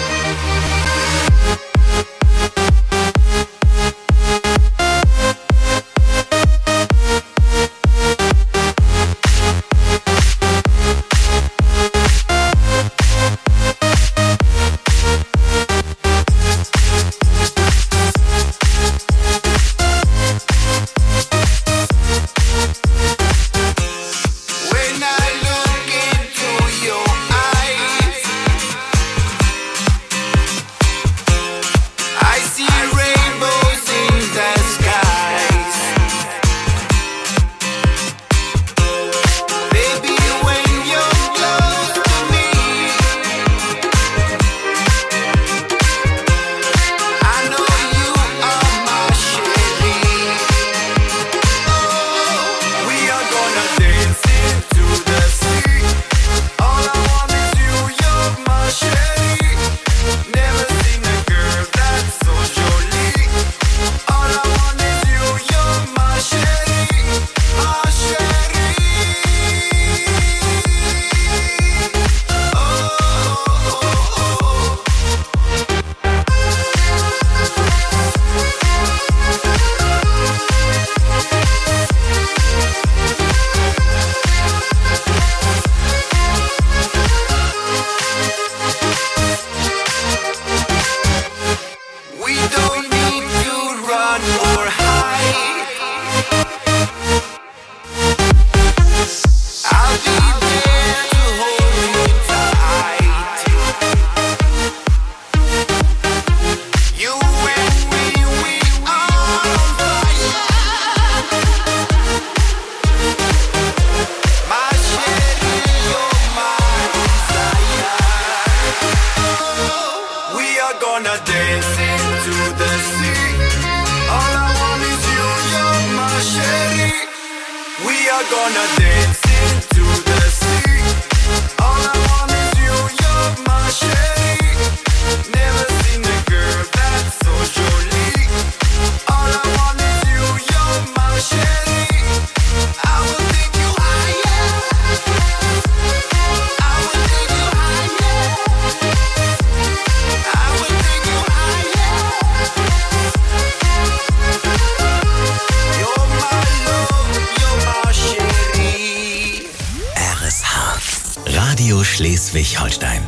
B: Radio Schleswig-Holstein.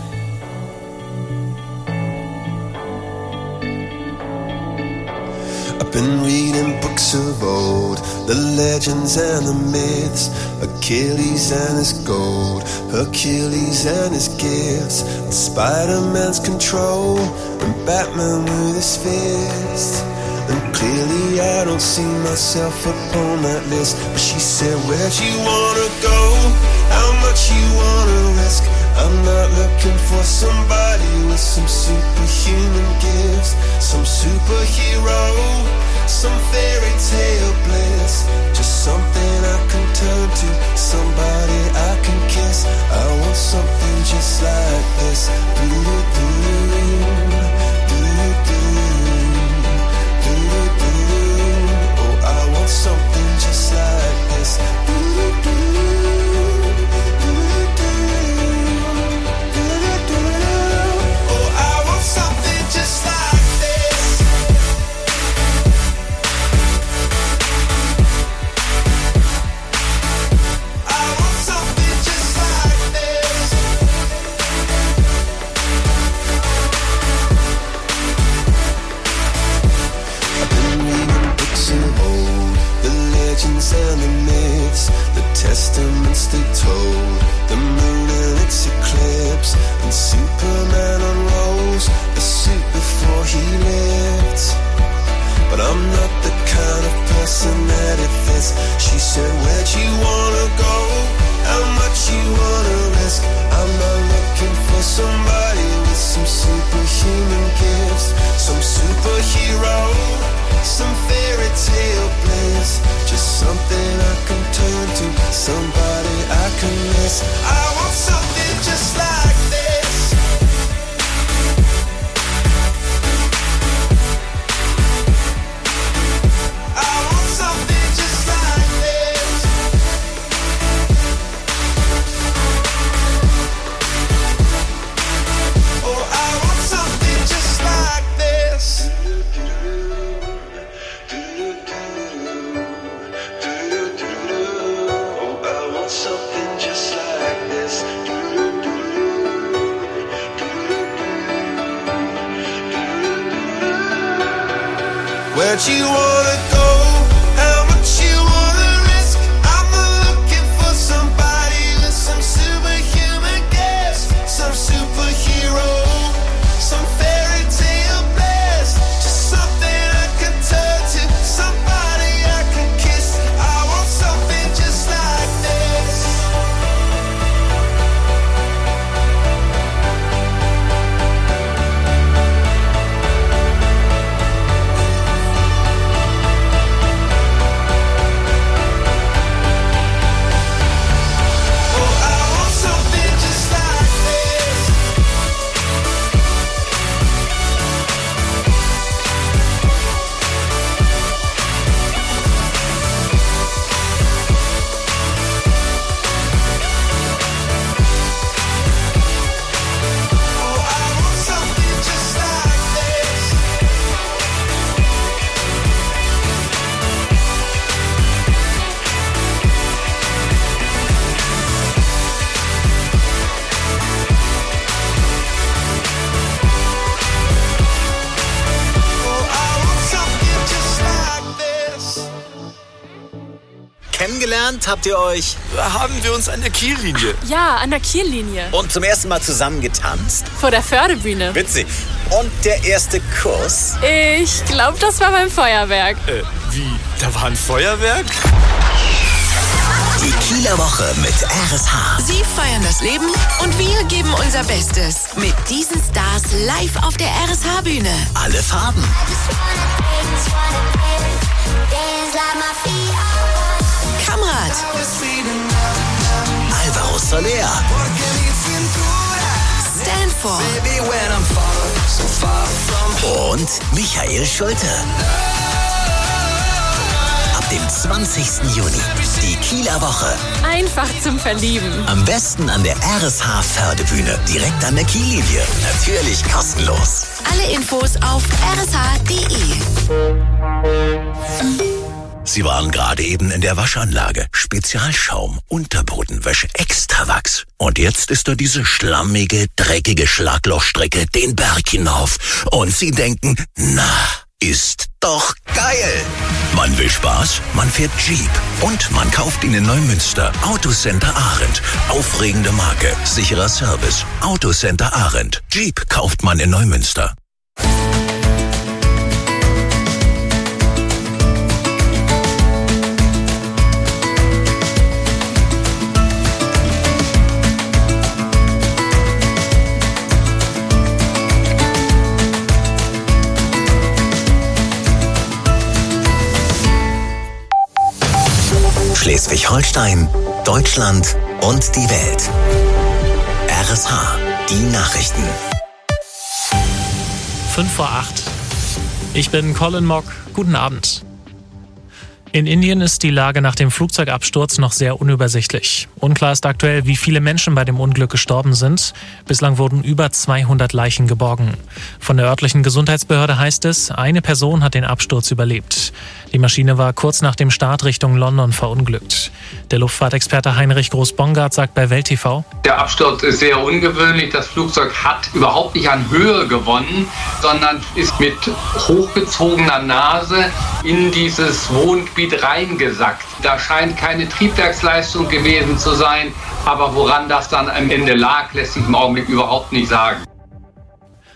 S: I've been reading books of old, the legends and the myths, Achilles and his gold, Hercules and his gifts, and Spider-Man's control, and Batman with his fist. And clearly I don't see myself upon that list. But she said, where'd you wanna go? How much you wanna risk? I'm not looking for somebody with some superhuman gifts, some superhero, some fairy tale bliss. Just something I can turn to, somebody I can kiss. I want something just like this. Do-do-do-do, do-do-do, oh, I want something just like this. And the myths, the testaments they told, the moon and its eclipse, and Superman unrolls a suit before he lived. But I'm not the kind of person guessing that it fits. She said, where'd you wanna go? How much you wanna risk? I'm not looking for somebody with some superhuman gifts, some superhero, some fairy tale bliss. Just something I can turn to, somebody I can miss. I want something just like this. I want something just like this. Oh, I want something just like this. Oh, I want something just like this. Where'd you wanna go? How much you wanna risk? I'm not looking for somebody with some superhuman gifts, some superhero, some fairy tale bliss. Just something I can turn to, somebody I can kiss. I want something just like this. Oh, I want something just like this. Oh, I want something just like this. Oh, I want something just like this.
T: Kennengelernt habt ihr euch? Haben wir uns an der Kiellinie.
U: Ja, an der Kiellinie.
T: Und zum ersten Mal zusammen getanzt?
U: Vor der Förderbühne.
T: Witzig. Und der erste Kuss?
U: Ich glaube, das war beim Feuerwerk.
T: Äh, wie? Da war ein Feuerwerk?
B: Die Kieler Woche mit R S H.
E: Sie feiern das Leben und wir geben unser Bestes mit diesen Stars live auf der R S H-Bühne.
B: Alle Farben.
E: Kamrat,
B: Alvaro Soler.
E: Stanford
B: Und Michael Schulte. Ab dem zwanzigsten Juni. Die Kieler Woche.
U: Einfach zum Verlieben.
B: Am besten an der R S H Fördebühne. Direkt an der Kiellinie. Natürlich kostenlos.
E: alle Infos auf r s h punkt d e.
B: Sie waren gerade eben in der Waschanlage. Spezialschaum, Unterbodenwäsche, Extrawachs. Und jetzt ist da diese schlammige, dreckige Schlaglochstrecke den Berg hinauf. Und Sie denken, na, ist doch geil. Man will Spaß, man fährt Jeep. Und man kauft ihn in Neumünster. Autocenter Arendt. Aufregende Marke, sicherer Service. Autocenter Arendt. Jeep kauft man in Neumünster. Schleswig-Holstein, Deutschland und die Welt. R S H, die Nachrichten.
M: fünf vor acht. Ich bin Colin Mock. Guten Abend. In Indien ist die Lage nach dem Flugzeugabsturz noch sehr unübersichtlich. Unklar ist aktuell, wie viele Menschen bei dem Unglück gestorben sind. Bislang wurden über zweihundert Leichen geborgen. Von der örtlichen Gesundheitsbehörde heißt es, eine Person hat den Absturz überlebt. Die Maschine war kurz nach dem Start Richtung London verunglückt. Der Luftfahrtexperte Heinrich Groß-Bongard sagt bei Welt T V:
V: Der Absturz ist sehr ungewöhnlich. Das Flugzeug hat überhaupt nicht an Höhe gewonnen, sondern ist mit hochgezogener Nase in dieses Wohngebiet reingesackt. Da scheint keine Triebwerksleistung gewesen zu sein, aber woran das dann am Ende lag, lässt sich im Augenblick überhaupt nicht sagen.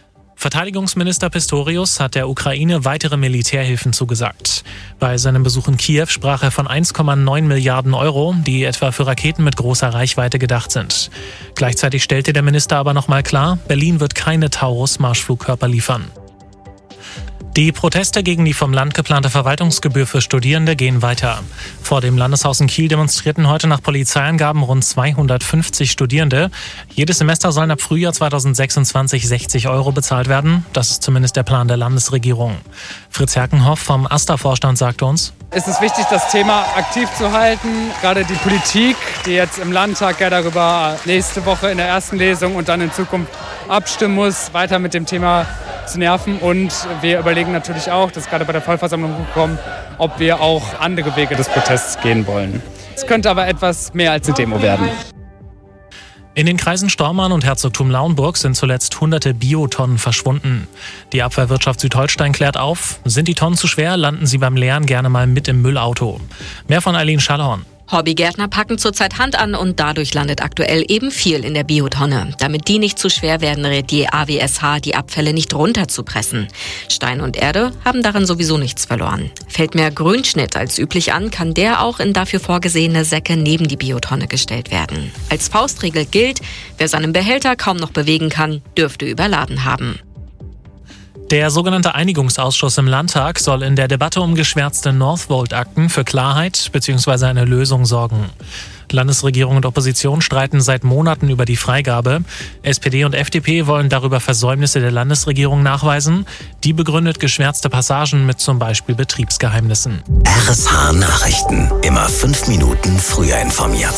M: Verteidigungsminister Pistorius hat der Ukraine weitere Militärhilfen zugesagt. Bei seinem Besuch in Kiew sprach er von eins Komma neun Milliarden Euro, die etwa für Raketen mit großer Reichweite gedacht sind. Gleichzeitig stellte der Minister aber nochmal klar, Berlin wird keine Taurus-Marschflugkörper liefern. Die Proteste gegen die vom Land geplante Verwaltungsgebühr für Studierende gehen weiter. Vor dem Landeshaus in Kiel demonstrierten heute nach Polizeiangaben rund zweihundertfünfzig Studierende. Jedes Semester sollen ab Frühjahr zweitausendsechsundzwanzig sechzig Euro bezahlt werden. Das ist zumindest der Plan der Landesregierung. Fritz Herkenhoff vom AStA-Vorstand sagte uns:
G: Es ist wichtig, das Thema aktiv zu halten. Gerade die Politik, die jetzt im Landtag ja darüber nächste Woche in der ersten Lesung und dann in Zukunft abstimmen muss, weiter mit dem Thema zu nerven. Und wir überlegen natürlich auch, das ist gerade bei der Vollversammlung gekommen, ob wir auch andere Wege des Protests gehen wollen. Es könnte aber etwas mehr als eine Demo werden.
M: In den Kreisen Stormarn und Herzogtum Lauenburg sind zuletzt hunderte Biotonnen verschwunden. Die Abfallwirtschaft Südholstein klärt auf, sind die Tonnen zu schwer, landen sie beim Leeren gerne mal mit im Müllauto. Mehr von Eileen Schallhorn.
O: Hobbygärtner packen zurzeit Hand an und dadurch landet aktuell eben viel in der Biotonne. Damit die nicht zu schwer werden, rät die A W S H, die Abfälle nicht runterzupressen. Stein und Erde haben daran sowieso nichts verloren. Fällt mehr Grünschnitt als üblich an, kann der auch in dafür vorgesehene Säcke neben die Biotonne gestellt werden. Als Faustregel gilt, wer seinen Behälter kaum noch bewegen kann, dürfte überladen haben.
M: Der sogenannte Einigungsausschuss im Landtag soll in der Debatte um geschwärzte Northvolt-Akten für Klarheit bzw. eine Lösung sorgen. Landesregierung und Opposition streiten seit Monaten über die Freigabe. S P D und F D P wollen darüber Versäumnisse der Landesregierung nachweisen. Die begründet geschwärzte Passagen mit zum Beispiel Betriebsgeheimnissen.
B: R S H Nachrichten. Immer fünf Minuten früher informiert.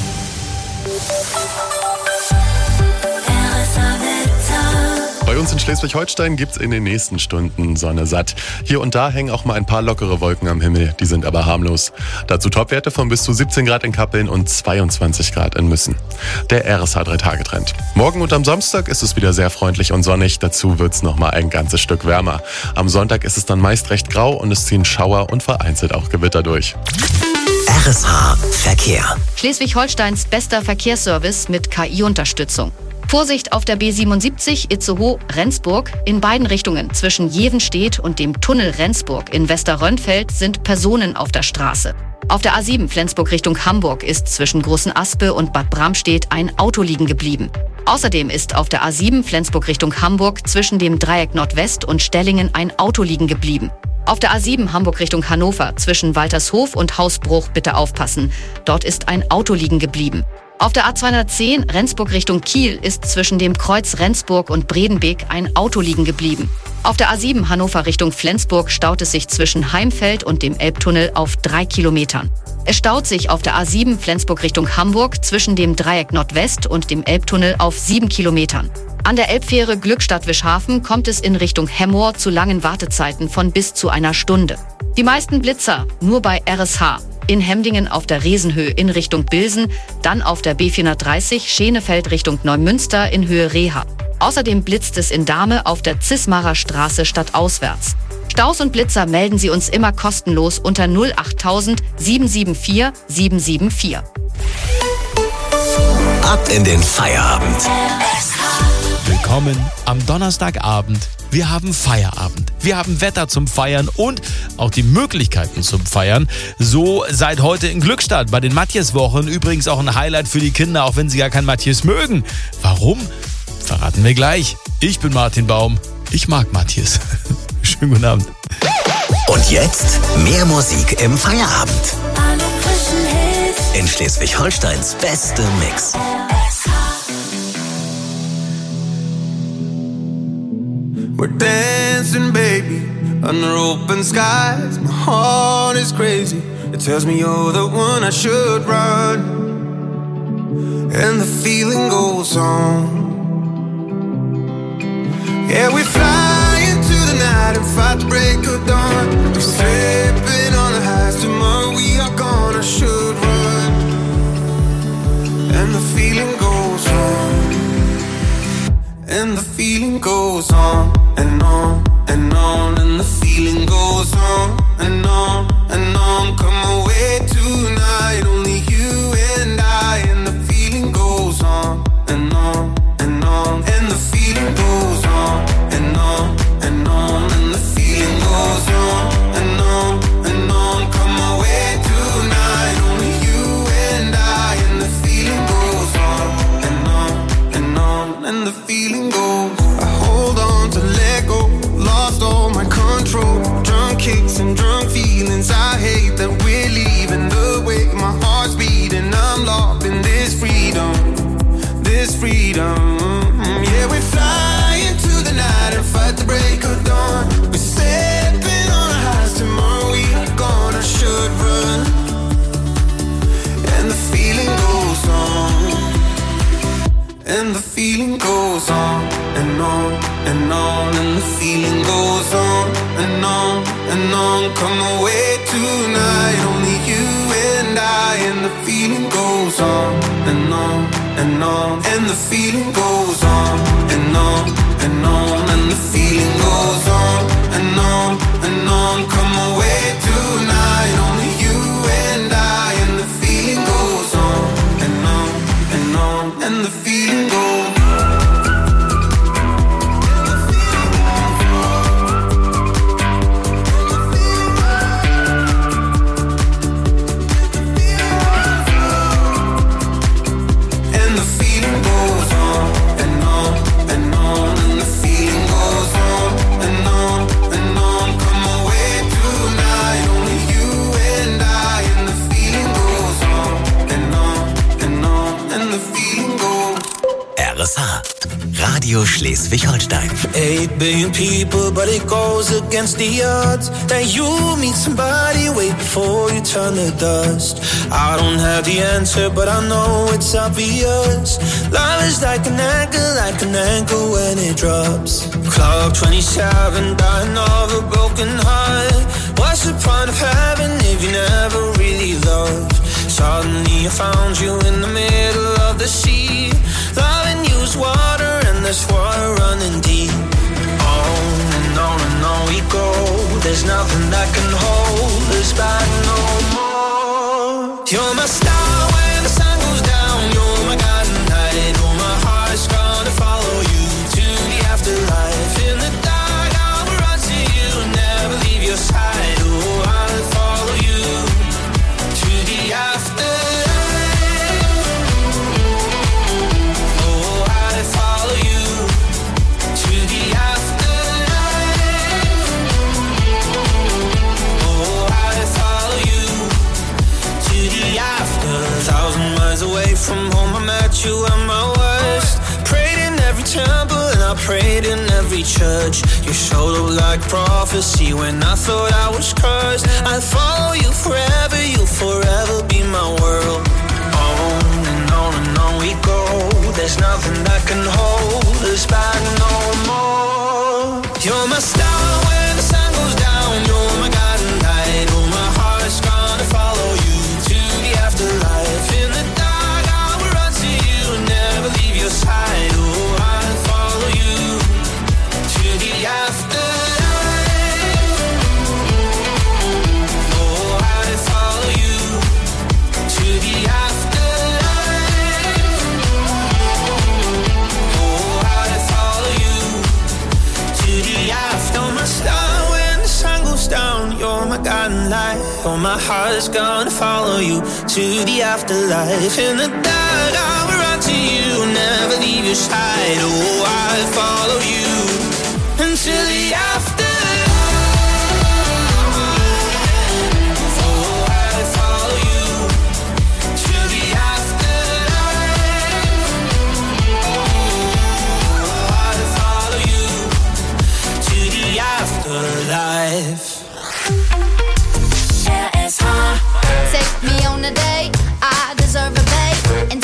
A: Bei uns in Schleswig-Holstein gibt's in den nächsten Stunden Sonne satt. Hier und da hängen auch mal ein paar lockere Wolken am Himmel, die sind aber harmlos. Dazu Topwerte von bis zu siebzehn Grad in Kappeln und zweiundzwanzig Grad in Müssen. Der R S H drei Tage Trend. Morgen und am Samstag ist es wieder sehr freundlich und sonnig, dazu wird's noch mal ein ganzes Stück wärmer. Am Sonntag ist es dann meist recht grau und es ziehen Schauer und vereinzelt auch Gewitter durch.
B: R S H Verkehr.
P: Schleswig-Holsteins bester Verkehrsservice mit K I-Unterstützung. Vorsicht auf der B siebenundsiebzig Itzehoe-Rendsburg. In beiden Richtungen zwischen Jevenstedt und dem Tunnel Rendsburg in Westerrönfeld sind Personen auf der Straße. Auf der A sieben Flensburg Richtung Hamburg ist zwischen Großenaspe und Bad Bramstedt ein Auto liegen geblieben. Außerdem ist auf der A sieben Flensburg Richtung Hamburg zwischen dem Dreieck Nordwest und Stellingen ein Auto liegen geblieben. Auf der A sieben Hamburg Richtung Hannover zwischen Waltershof und Hausbruch bitte aufpassen. Dort ist ein Auto liegen geblieben. Auf der A zweihundertzehn Rendsburg Richtung Kiel ist zwischen dem Kreuz Rendsburg und Bredenbeek ein Auto liegen geblieben. Auf der A sieben Hannover Richtung Flensburg staut es sich zwischen Heimfeld und dem Elbtunnel auf drei Kilometern. Es staut sich auf der A sieben Flensburg Richtung Hamburg zwischen dem Dreieck Nordwest und dem Elbtunnel auf sieben Kilometern. An der Elbfähre Glückstadt-Wischhafen kommt es in Richtung Hemmoor zu langen Wartezeiten von bis zu einer Stunde. Die meisten Blitzer nur bei R S H. In Hemdingen auf der Resenhöhe in Richtung Bilsen, dann auf der B vierhundertdreißig Schenefeld Richtung Neumünster in Höhe Reha. Außerdem blitzt es in Dahme auf der Zismarer Straße stadtauswärts. Staus und Blitzer melden Sie uns immer kostenlos unter null acht tausend sieben sieben vier sieben sieben vier.
B: Ab in den Feierabend.
C: Willkommen am Donnerstagabend. Wir haben Feierabend. Wir haben Wetter zum Feiern und auch die Möglichkeiten zum Feiern. So seit heute in Glückstadt bei den Matthias-Wochen. Übrigens auch ein Highlight für die Kinder, auch wenn sie gar kein Matthias mögen. Warum? Verraten wir gleich. Ich bin Martin Baum. Ich mag Matthias. Schönen guten Abend.
B: Und jetzt mehr Musik im Feierabend. In Schleswig-Holsteins beste Mix.
R: We're dancing, baby, under open skies. My heart is crazy. It tells me you're the one I should run. And the feeling goes on. Yeah, we fly into the night and fight the break of dawn. We're slipping on the highs. Tomorrow we are gonna should run. And the feeling goes on. And the feeling goes on and on and on. And the feeling goes on and on and on. Come away tonight, only you and I. And the feeling goes on and on and on. And the feeling goes on and
F: freedom. Yeah, we fly into the night and fight the break of dawn. We're stepping on our highs, tomorrow we are gone. I should run, and the feeling goes on, and the feeling goes on, and on, and on, and the feeling goes on, and on, and on. Come away tonight, only you and I, and the feeling goes on, and on, and on, and the feeling goes on, and on, and on, and the feeling goes on, and on, and on. Come away tonight, only you and I, and the feeling goes on, and on, and on, and the feeling goes on.
B: R S H, Radio Schleswig-Holstein.
F: Eight billion people, but it goes against the odds that you meet somebody way before you turn to dust. I don't have the answer, but I know it's obvious. Love is like an anchor, like an anchor when it drops. Clock twenty-seven, dying of a broken heart. What's the point of having if you never really loved? Suddenly I found you in the middle of the sea. Loving you is water and there's water running deep. On and on and on we go. There's nothing that can hold us back no more. You're my star when the sun goes down. You're my guiding light. Oh, my heart's gonna follow you to the afterlife. In the dark I will run to you and never leave your side. Oh, I'll follow you to the afterlife. Away from home, I met you at my worst. Prayed in every temple and I prayed in every church. You showed up like prophecy when I thought I was cursed. I'll follow you forever, you'll forever be my world. On and on and on we go. There's nothing that can hold us back no more. You're my star when the sun goes down. You're my guiding light. Oh, my heart's gonna follow you to the afterlife. In the leave your side, oh, I'll follow you to the afterlife. Oh, I'll follow you to the afterlife. Oh, I'll follow you to the after. My star when the sun goes down, you're my guiding light. Oh, my heart's gonna follow you to the afterlife. In the dark, I will run to you, never leave your side. Oh, I'll follow you until the afterlife. Oh, I'll follow you to the afterlife. Oh, I'll follow you to the afterlife.
D: R S H. Take me on a date, I deserve a babe.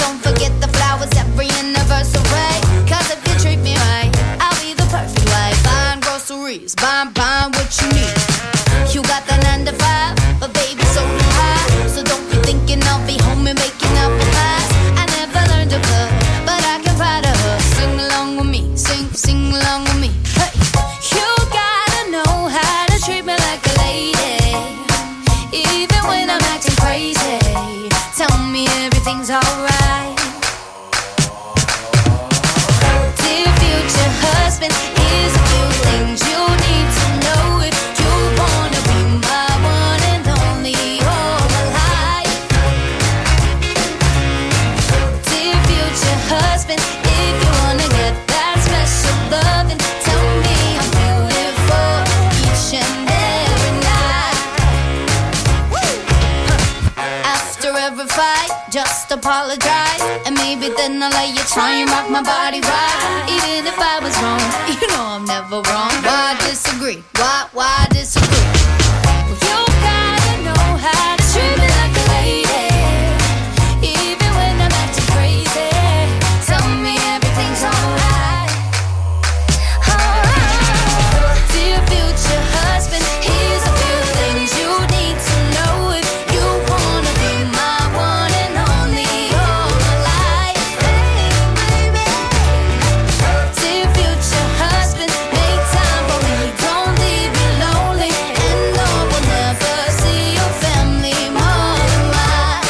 D: then I'll let you try and rock my body right. Even if I was wrong, you know I'm never wrong. Why disagree? Why, why disagree? Well, you gotta know how to treat me like a lady, even when I'm acting crazy. Tell me everything's alright. Alright. Dear future husband, here's a few things you need to know if you wanna be my one and only all my life. Dear future husband, make time for me, don't leave me lonely, and no, we'll never see your family more than mine.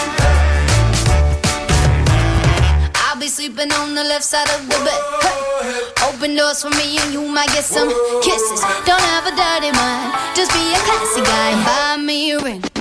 D: I'll be sleeping on the left side of the bed. Hey. Open doors for me and you might get some kisses. Don't have a dirty mind, just be a classy guy and buy me a ring.